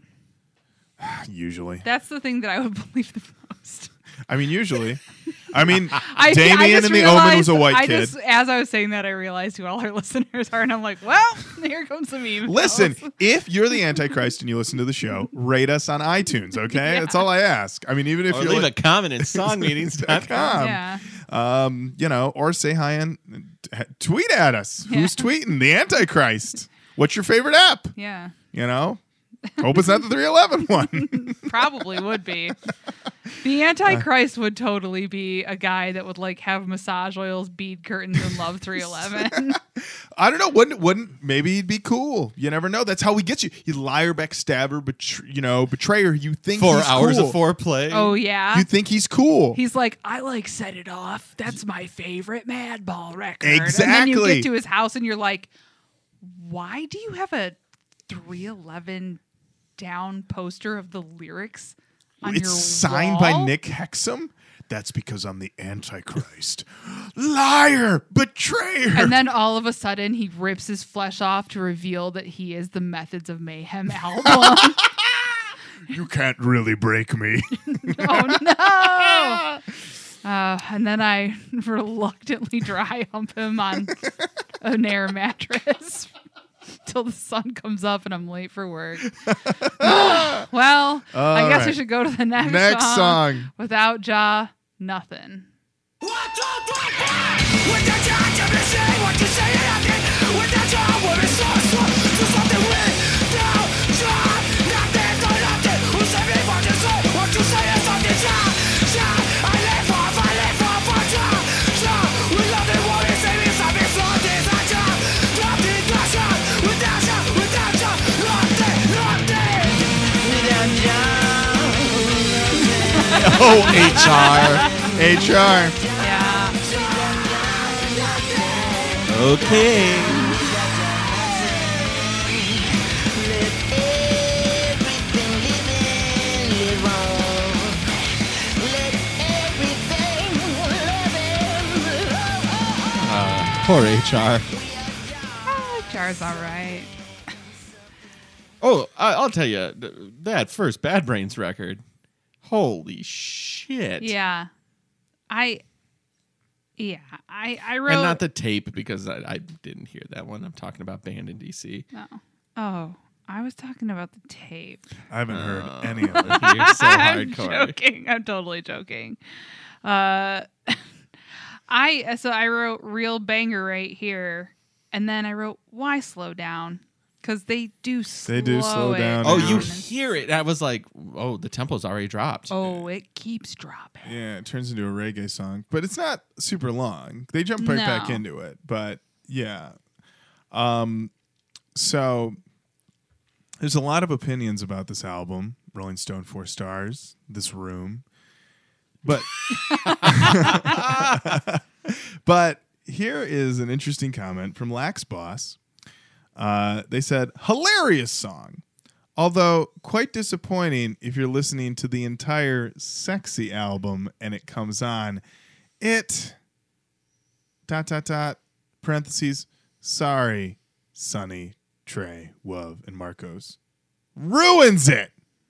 Usually. That's the thing that I would believe the most. I mean, usually. I mean, I, Damien I just in the Omen was a realized- white I kid. Just, as I was saying that, I realized who all our listeners are, and I'm like, well, here comes the meme. Listen, if you're the Antichrist and you listen to the show, rate us on iTunes, okay? Yeah. That's all I ask. I mean, even if Or you're leave like, a comment in song meetings dot com. yeah, um, you know, or say hi and t- tweet at us. Yeah. Who's tweeting? The Antichrist. What's your favorite app? yeah, You know? Hope it's not the three eleven one. probably would be. The Antichrist would totally be a guy that would like have massage oils, bead curtains, and love three eleven. I don't know. Wouldn't wouldn't maybe he'd be cool? You never know. That's how he gets you. You liar, backstabber, betr- you know, betrayer. You think Four he's hours cool. of foreplay. Oh yeah. You think he's cool? He's like, I like Set It Off. That's my favorite Madball record. And then you Exactly. get to his house and you're like, why do you have a three eleven down poster of the lyrics on It's your signed wall? by Nick Hexum. That's because I'm the Antichrist. Liar, betrayer. And then all of a sudden he rips his flesh off to reveal that he is the Methods of Mayhem album. You can't really break me. Oh no! Uh, and then I reluctantly dry hump him on an air mattress till the sun comes up and I'm late for work. Well, I All guess we right. should go to the next, Next song. song. Without Ja, nothing. Oh, H R. H R. Yeah. Okay. Uh, poor H R. Ah, Jar's all right. Oh, I, I'll tell you, th- that first Bad Brains record. Holy shit. Yeah. I Yeah, I I wrote And not the tape because I, I didn't hear that one. I'm talking about Band in D C. no. Oh, I was talking about the tape. I haven't heard Oh. any of it. You're so I'm hardcore. joking. I'm totally joking. Uh, I so I wrote real banger right here, and then I wrote why slow down because they do slow They do slow it down, Oh, yeah. you and- hear it. I was like, oh, the tempo's already dropped. Oh, it keeps dropping. Yeah, it turns into a reggae song, but it's not super long. They jump right back No. into it, but yeah. Um, so there's a lot of opinions about this album. Rolling Stone four stars. This Room, but but here is an interesting comment from Lax Boss. Uh, they said hilarious song. Although quite disappointing if you're listening to the entire Sexy album and it comes on, it dot dot dot parentheses sorry, Sonny, Trey, Wov, and Marcos ruins it.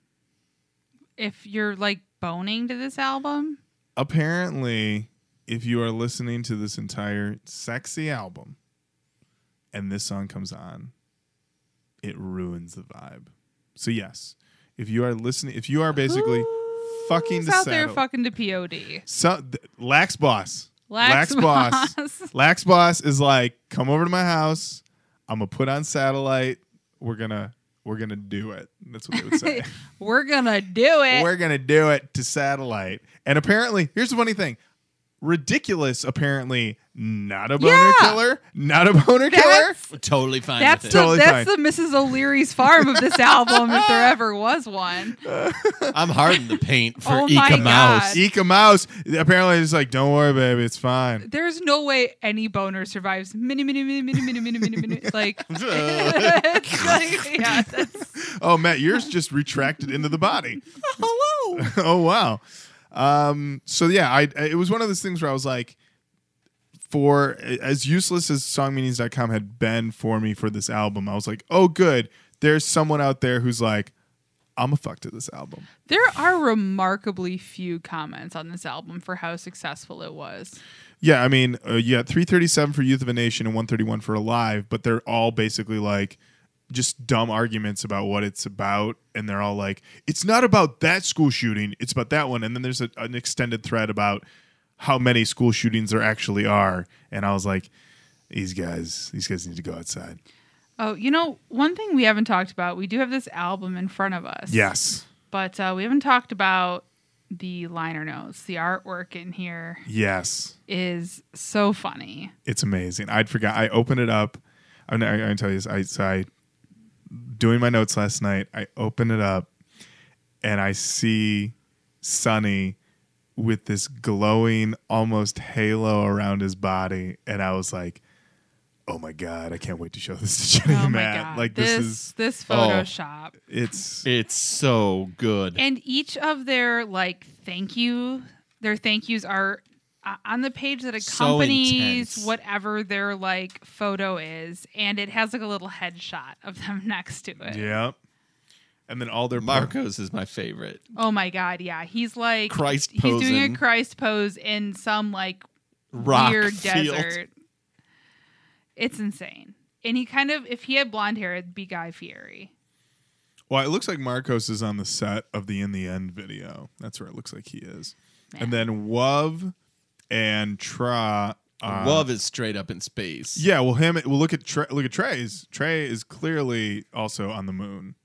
If you're like boning to this album, Apparently, if you are listening to this entire Sexy album and this song comes on, it ruins the vibe. So yes, if you are listening, if you are basically fucking who's to out there saddle- fucking to P O D? So th- Lax Boss. Lax Boss. Boss. Lax Boss is like, come over to my house. I'm gonna put on satellite. We're gonna we're gonna do it. That's what they would say. We're gonna do it. We're gonna do it to satellite. And apparently, here's the funny thing. Ridiculous, apparently not a boner Yeah. killer. Not a boner killer. That's Totally fine that's with the, it. Totally that's fine. the Missus O'Leary's farm of this album, if there ever was one. I'm hard in the paint for Oh my Eka Mouse. God. Eka Mouse. Apparently, it's like, don't worry, baby, it's fine. There's no way any boner survives mini mini mini mini mini mini mini mini like, it's like yeah, that's Oh, Matt, yours just retracted into the body. Hello. Oh wow. Um, so yeah, I it was one of those things where I was like, for as useless as song meanings dot com had been for me for this album, I was like, oh good, there's someone out there who's like, I'm a fuck to this album. there are remarkably few comments on this album for how successful it was. Yeah, I mean, uh, you got three thirty-seven for Youth of a Nation and one thirty-one for Alive, but they're all basically like just dumb arguments about what it's about, and they're all like, it's not about that school shooting, it's about that one. And then there's a, an extended thread about how many school shootings there actually are, and I was like, these guys, these guys need to go outside. Oh, you know, one thing we haven't talked about, we do have this album in front of us. Yes, But uh, we haven't talked about the liner notes. The artwork in here yes, is so funny. it's amazing. I'd forgot. I opened it up. I'm gonna, I'm gonna tell you this. I so I doing my notes last night. I open it up, and I see Sonny with this glowing, almost halo around his body, and I was like, "Oh my god! I can't wait to show this to Jenny Oh and my Matt." god. Like this this, is this Oh. Photoshop. it's It's so good. And each of their like thank you, their thank yous are uh, on the page that So accompanies intense. whatever their like photo is, and it has like a little headshot of them next to it. yeah. And then all their Marcos is my favorite. Oh my god, yeah. He's like Christ he's doing posing. a Christ pose in some like Rock weird field. desert. It's insane. And he kind of, if he had blonde hair, it'd be Guy Fieri. Well, it looks like Marcos is on the set of the In the End video. That's where it looks like he is. And then Wov and Tra. Uh, Love is straight up in space. Yeah, well, him. Well, look at Trey, look at Trey's. Trey is clearly also on the moon.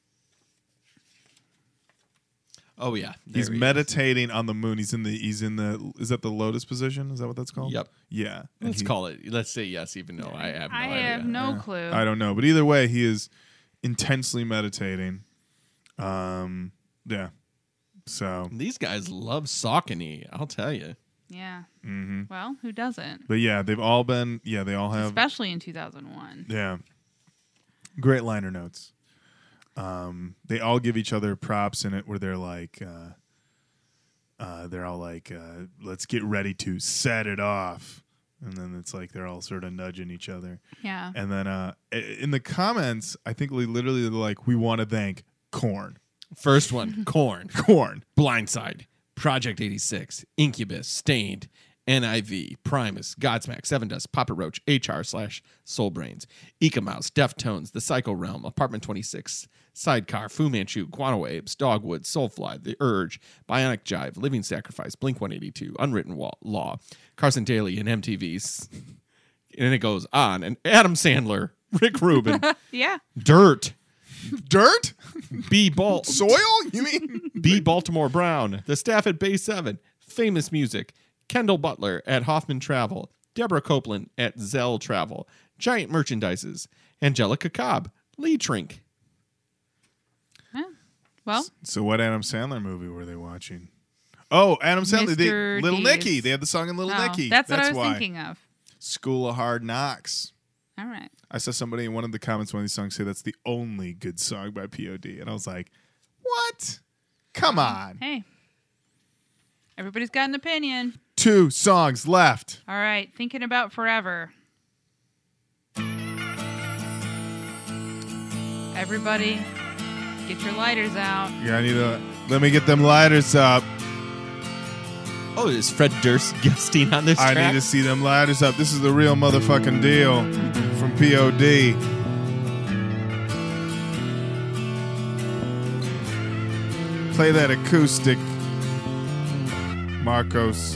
Oh yeah. There He's he is. meditating on the moon. He's in the. He's in the. Is that the lotus position? Is that what that's called? Yep. Yeah. And Let's he- call it. Let's say yes, even though I have no I idea. have no Yeah. clue. I don't know, but either way, he is intensely meditating. Um. Yeah. So. These guys love Saucony, I'll tell you. Yeah. hmm Well, who doesn't? But yeah, they've all been. Yeah, they all have. Especially in two thousand one. Yeah. Great liner notes. Um, they all give each other props in it where they're like, uh, uh, they're all like, uh, let's get ready to set it off. And then it's like they're all sort of nudging each other. Yeah. And then uh, i- in the comments, I think we literally they're like, we want to thank Korn. First one, Corn, Korn. Blindside, Project eighty-six, Incubus, Stained, N I V, Primus, Godsmack, Seven Dust, Papa Roach, H R slash Soulbrains, Ecomouse, Deftones, The Psycho Realm, Apartment twenty-six, Sidecar, Fu Manchu, Guano Apes, Dogwood, Soulfly, The Urge, Bionic Jive, Living Sacrifice, Blink one eighty-two, Unwritten Law, Carson Daly, and M T V's. And it goes on. And Adam Sandler, Rick Rubin, Yeah. Dirt, Dirt? B. Ball, Soil? You mean? B. Baltimore Brown, The Staff at Bay seven, Famous Music, Kendall Butler at Hoffman Travel, Deborah Copeland at Zell Travel, Giant Merchandises, Angelica Cobb, Lee Trink. Yeah. Well, So what Adam Sandler movie were they watching? Oh, Adam Sandler. They, Mister Little Deeds. Nicky. They had the song in Little oh, Nicky. that's what I was why. thinking of. School of Hard Knocks. All right. I saw somebody in one of the comments, one of these songs, say that's the only good song by P O D. And I was like, what? Come on. Hey. Everybody's got an opinion. Two songs left. All right. Thinking About Forever. Everybody, get your lighters out. Yeah, I need to let me get them lighters up. Oh, is Fred Durst guesting on this I track? need to see them lighters up. This is the real motherfucking deal from P O D. Play that acoustic, Marcos.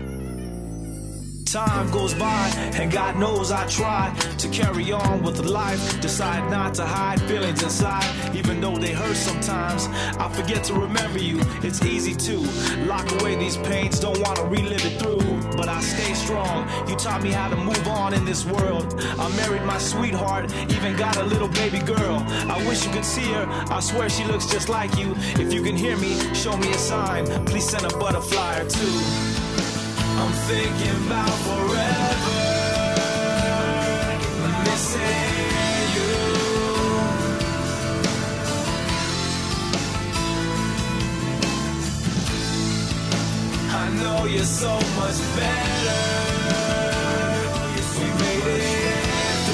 Time goes by, and God knows I tried to carry on with life. Decide not to hide feelings inside, even though they hurt sometimes. I forget to remember you, it's easy to lock away these pains, don't want to relive it through. But I stay strong, you taught me how to move on in this world. I married my sweetheart, even got a little baby girl. I wish you could see her, I swear she looks just like you. If you can hear me, show me a sign, please send a butterfly or two. I'm thinking about forever, missing you. I know you're so much better. We made it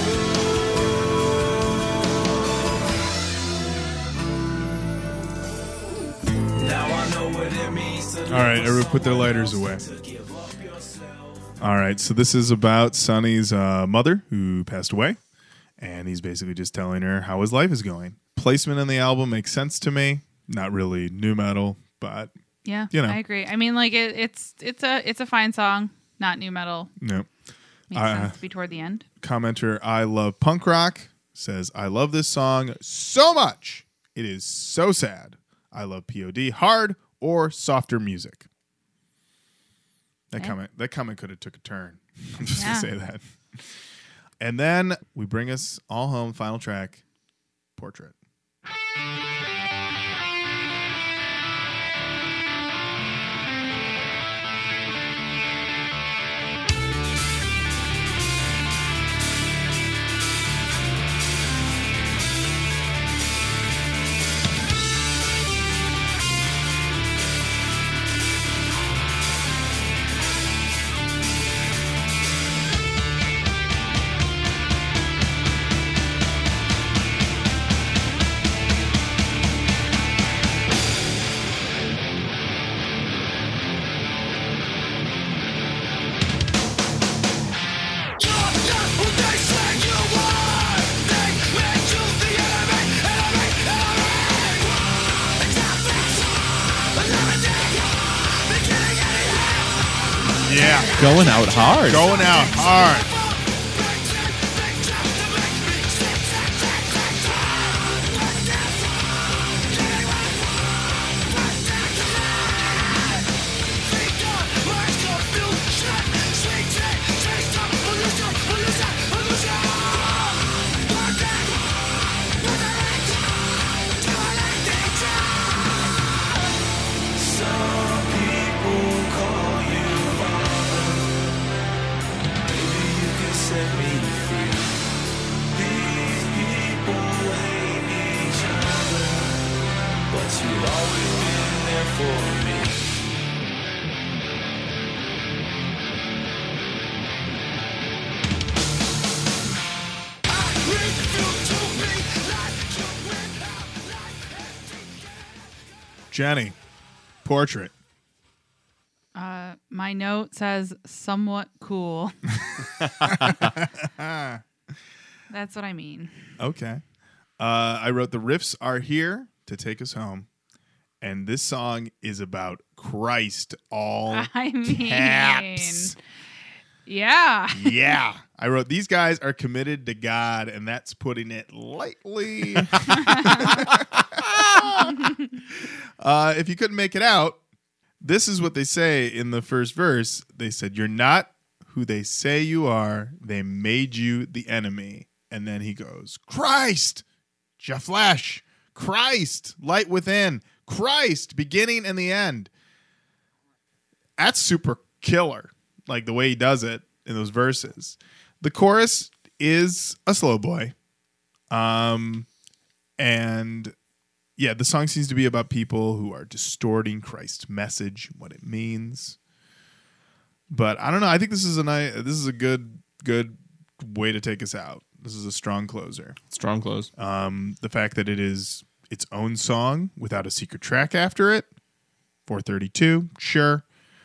through. Now I know what it means to All right, everyone put their lighters away. All right, so this is about Sonny's uh, mother who passed away, and he's basically just telling her how his life is going. Placement in the album makes sense to me. Not really new metal, but Yeah, You know. I agree. I mean, like it, it's it's a it's a fine song, not new metal. no. Makes Uh, sense to be toward the end. Commenter, I love punk rock, says, I love this song so much. It is so sad. I love P O D, hard or softer music. That Okay. comment that comment could have took a turn. I'm just Yeah. gonna say that. And then we bring us all home, final track, Portrait. Yeah, Going out hard. going out hard. Jenny, Portrait. Uh, Uh, my note says somewhat cool. That's what I mean. Okay. Uh, I wrote the riffs are here to take us home. And this song is about Christ all I mean, caps. Yeah. Yeah. I wrote these guys are committed to God, and that's putting it lightly. uh, if you couldn't make it out, this is what they say in the first verse. They said, "You're not who they say you are. They made you the enemy." And then he goes, Christ, Jeff Flash, Christ, light within, Christ, beginning and the end. That's super killer, like the way he does it in those verses. The chorus is a slow boy. Um, and yeah, the song seems to be about people who are distorting Christ's message, what it means. But I don't know. I think this is a nice, this is a good, good way to take us out. This is a strong closer. Strong close. Um, the fact that it is its own song without a secret track after it, four thirty-two, sure.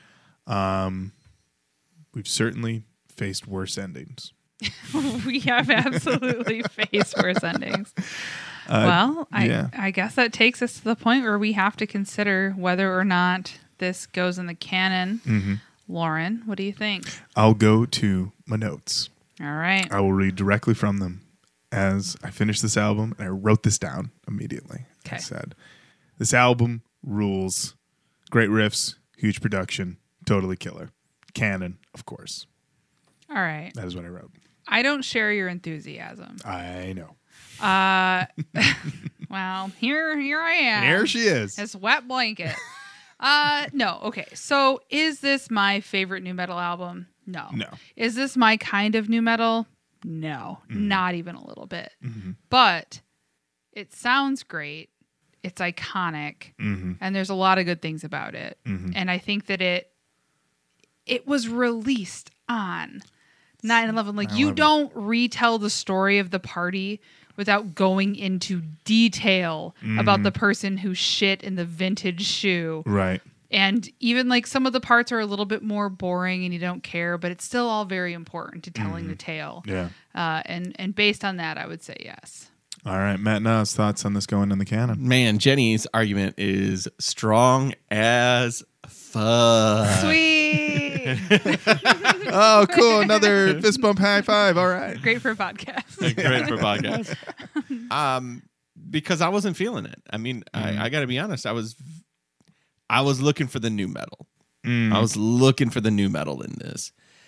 Um, we've certainly faced worse endings. We have absolutely faced worse endings. Uh, well, I, yeah. I guess that takes us to the point where we have to consider whether or not this goes in the canon. Mm-hmm. Lauren, what do you think? I'll go to my notes. All right. I will read directly from them as I finish this album, and I wrote this down immediately. Okay. I said, this album rules. Great riffs, huge production, totally killer. Canon, of course. All right. That is what I wrote. I don't share your enthusiasm. I know. Uh, well, here, here I am. Here she is. This wet blanket. uh, no. Okay. So, is this my favorite new metal album? No. No. Is this my kind of new metal? No, Mm-hmm. not even a little bit. But it sounds great. It's iconic, Mm-hmm. and there's a lot of good things about it. Mhm. And I think that it it was released on nine eleven. Like, you don't retell the story of the party without going into detail about Mm-hmm. the person who shit in the vintage shoe. Right. And even like some of the parts are a little bit more boring and you don't care, but it's still all very important to telling the tale. Yeah. Uh, and, and based on that, I would say yes. All right. Matt Nas, thoughts on this going in the canon? Man, Jenny's argument is strong as fuck. Sweet. Oh, cool. Another fist bump high five. All right. Great for a podcast. Great for podcast. Um, because I wasn't feeling it. I mean, I, I got to be honest. I was, I was looking for the new metal. I was looking for the new metal in this.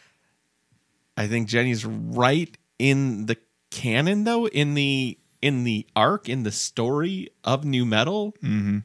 I think Jenny's right in the canon, though, in the in the arc, in the story of new metal. Mm-hmm.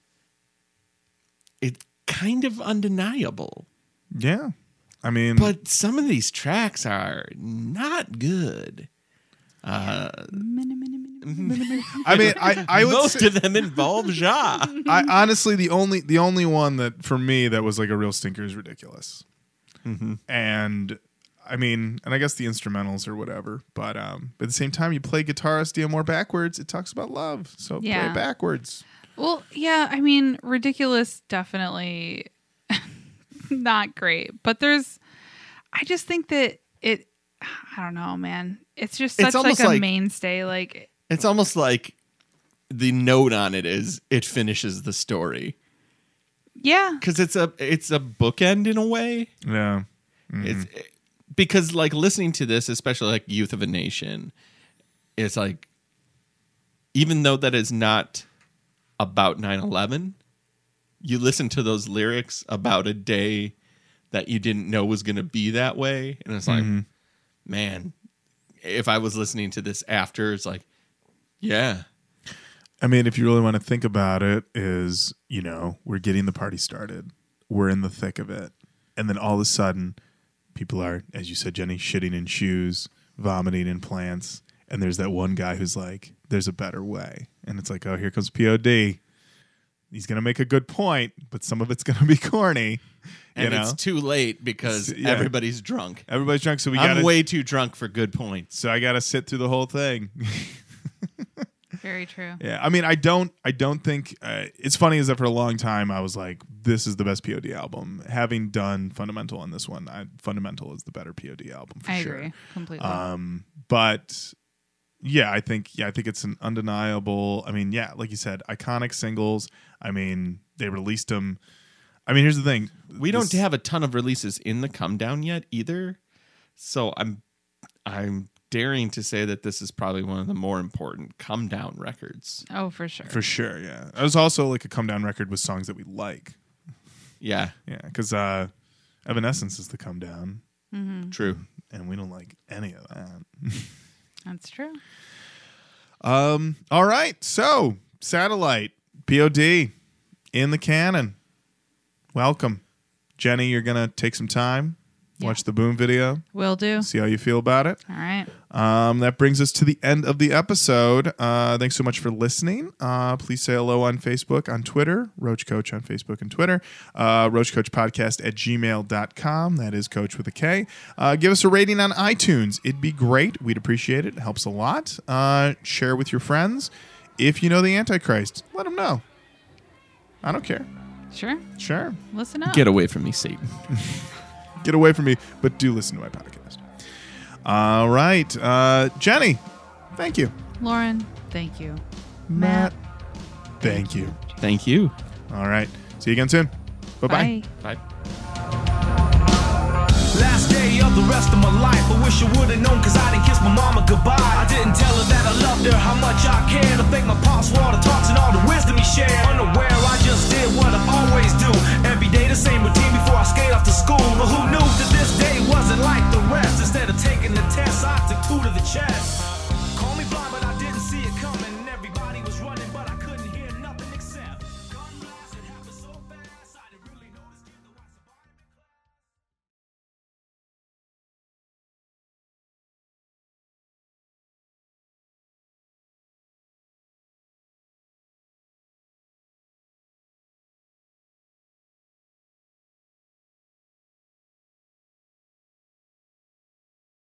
It's kind of undeniable. Yeah. I mean, But some of these tracks are not good. Uh, I mean, I, I would most say, of them involve Ja. I honestly the only the only one that for me that was like a real stinker is Ridiculous. And I mean, and I guess the instrumentals or whatever, but um, but at the same time, you play Guitarist D M backwards. It talks about love, so play Yeah. it backwards. Well, yeah, I mean, Ridiculous definitely not great, but there's, I just think that it, I don't know, man. It's just It's such like almost a like- mainstay. Like, It's almost like the note on it is it finishes the story yeah, because it's a it's a bookend in a way. Yeah. It's because like listening to this, especially like Youth of a Nation, it's like even though that is not about nine eleven, you listen to those lyrics about a day that you didn't know was going to be that way, and it's like, man, if I was listening to this after, it's like, yeah, I mean, if you really want to think about it, is, you know, we're getting the party started. We're in the thick of it. And then all of a sudden, people are, as you said, Jenny, shitting in shoes, vomiting in plants. And there's that one guy who's like, there's a better way. And it's like, oh, here comes P O D. He's going to make a good point, but some of it's going to be corny. and you know? it's too late because It's- yeah. everybody's drunk. Everybody's drunk, so we I'm got way too drunk for good points. So I got to sit through the whole thing. Very true. Yeah, I mean, I don't, I don't think uh, it's funny is that for a long time I was like, this is the best P O D album. Having done Fundamental on this one, I, Fundamental is the better P O D album for I sure. agree completely. Um, but yeah, I think, yeah, I think it's an undeniable. I mean, yeah, like you said, iconic singles. I mean, they released them. I mean, here's the thing: We This- don't have a ton of releases in the Come Down yet either, so I'm I'm daring to say that this is probably one of the more important Come Down records. oh, for sure. for sure. Yeah, it was also like a come down record with songs that we like. Yeah, Yeah, because uh, Evanescence is the come down, true. and we don't like any of that. That's true. Um. All right. So, Satellite P O D in the canon. Welcome, Jenny. You're gonna take some time, watch the Boom video, Will do. see how you feel about it. All right. Um, that brings us to the end of the episode. Uh, thanks so much for listening. Uh, please say hello on Facebook, on Twitter, Roach Coach on Facebook and Twitter, uh, Roach Coach Podcast at gmail dot com. That is Coach with a K. Uh, give us a rating on iTunes. It'd be great. We'd appreciate it. It helps a lot. Uh, share with your friends. If you know the Antichrist, let them know. I don't care. Sure. Sure. Listen up. Get away from me, Satan. Get away from me, but do listen to my podcast. All right. Uh, Jenny, thank you. Lauren, thank you. Matt, thank you. Thank you. All right. See you again soon. Bye-bye. Bye. Bye. Last day of the rest of my life. I wish I would've known cause I didn't kiss my mama goodbye. I didn't tell her that I loved her, how much I cared. I thank my pops for all the talks and all the wisdom he shared. Unaware, I just did what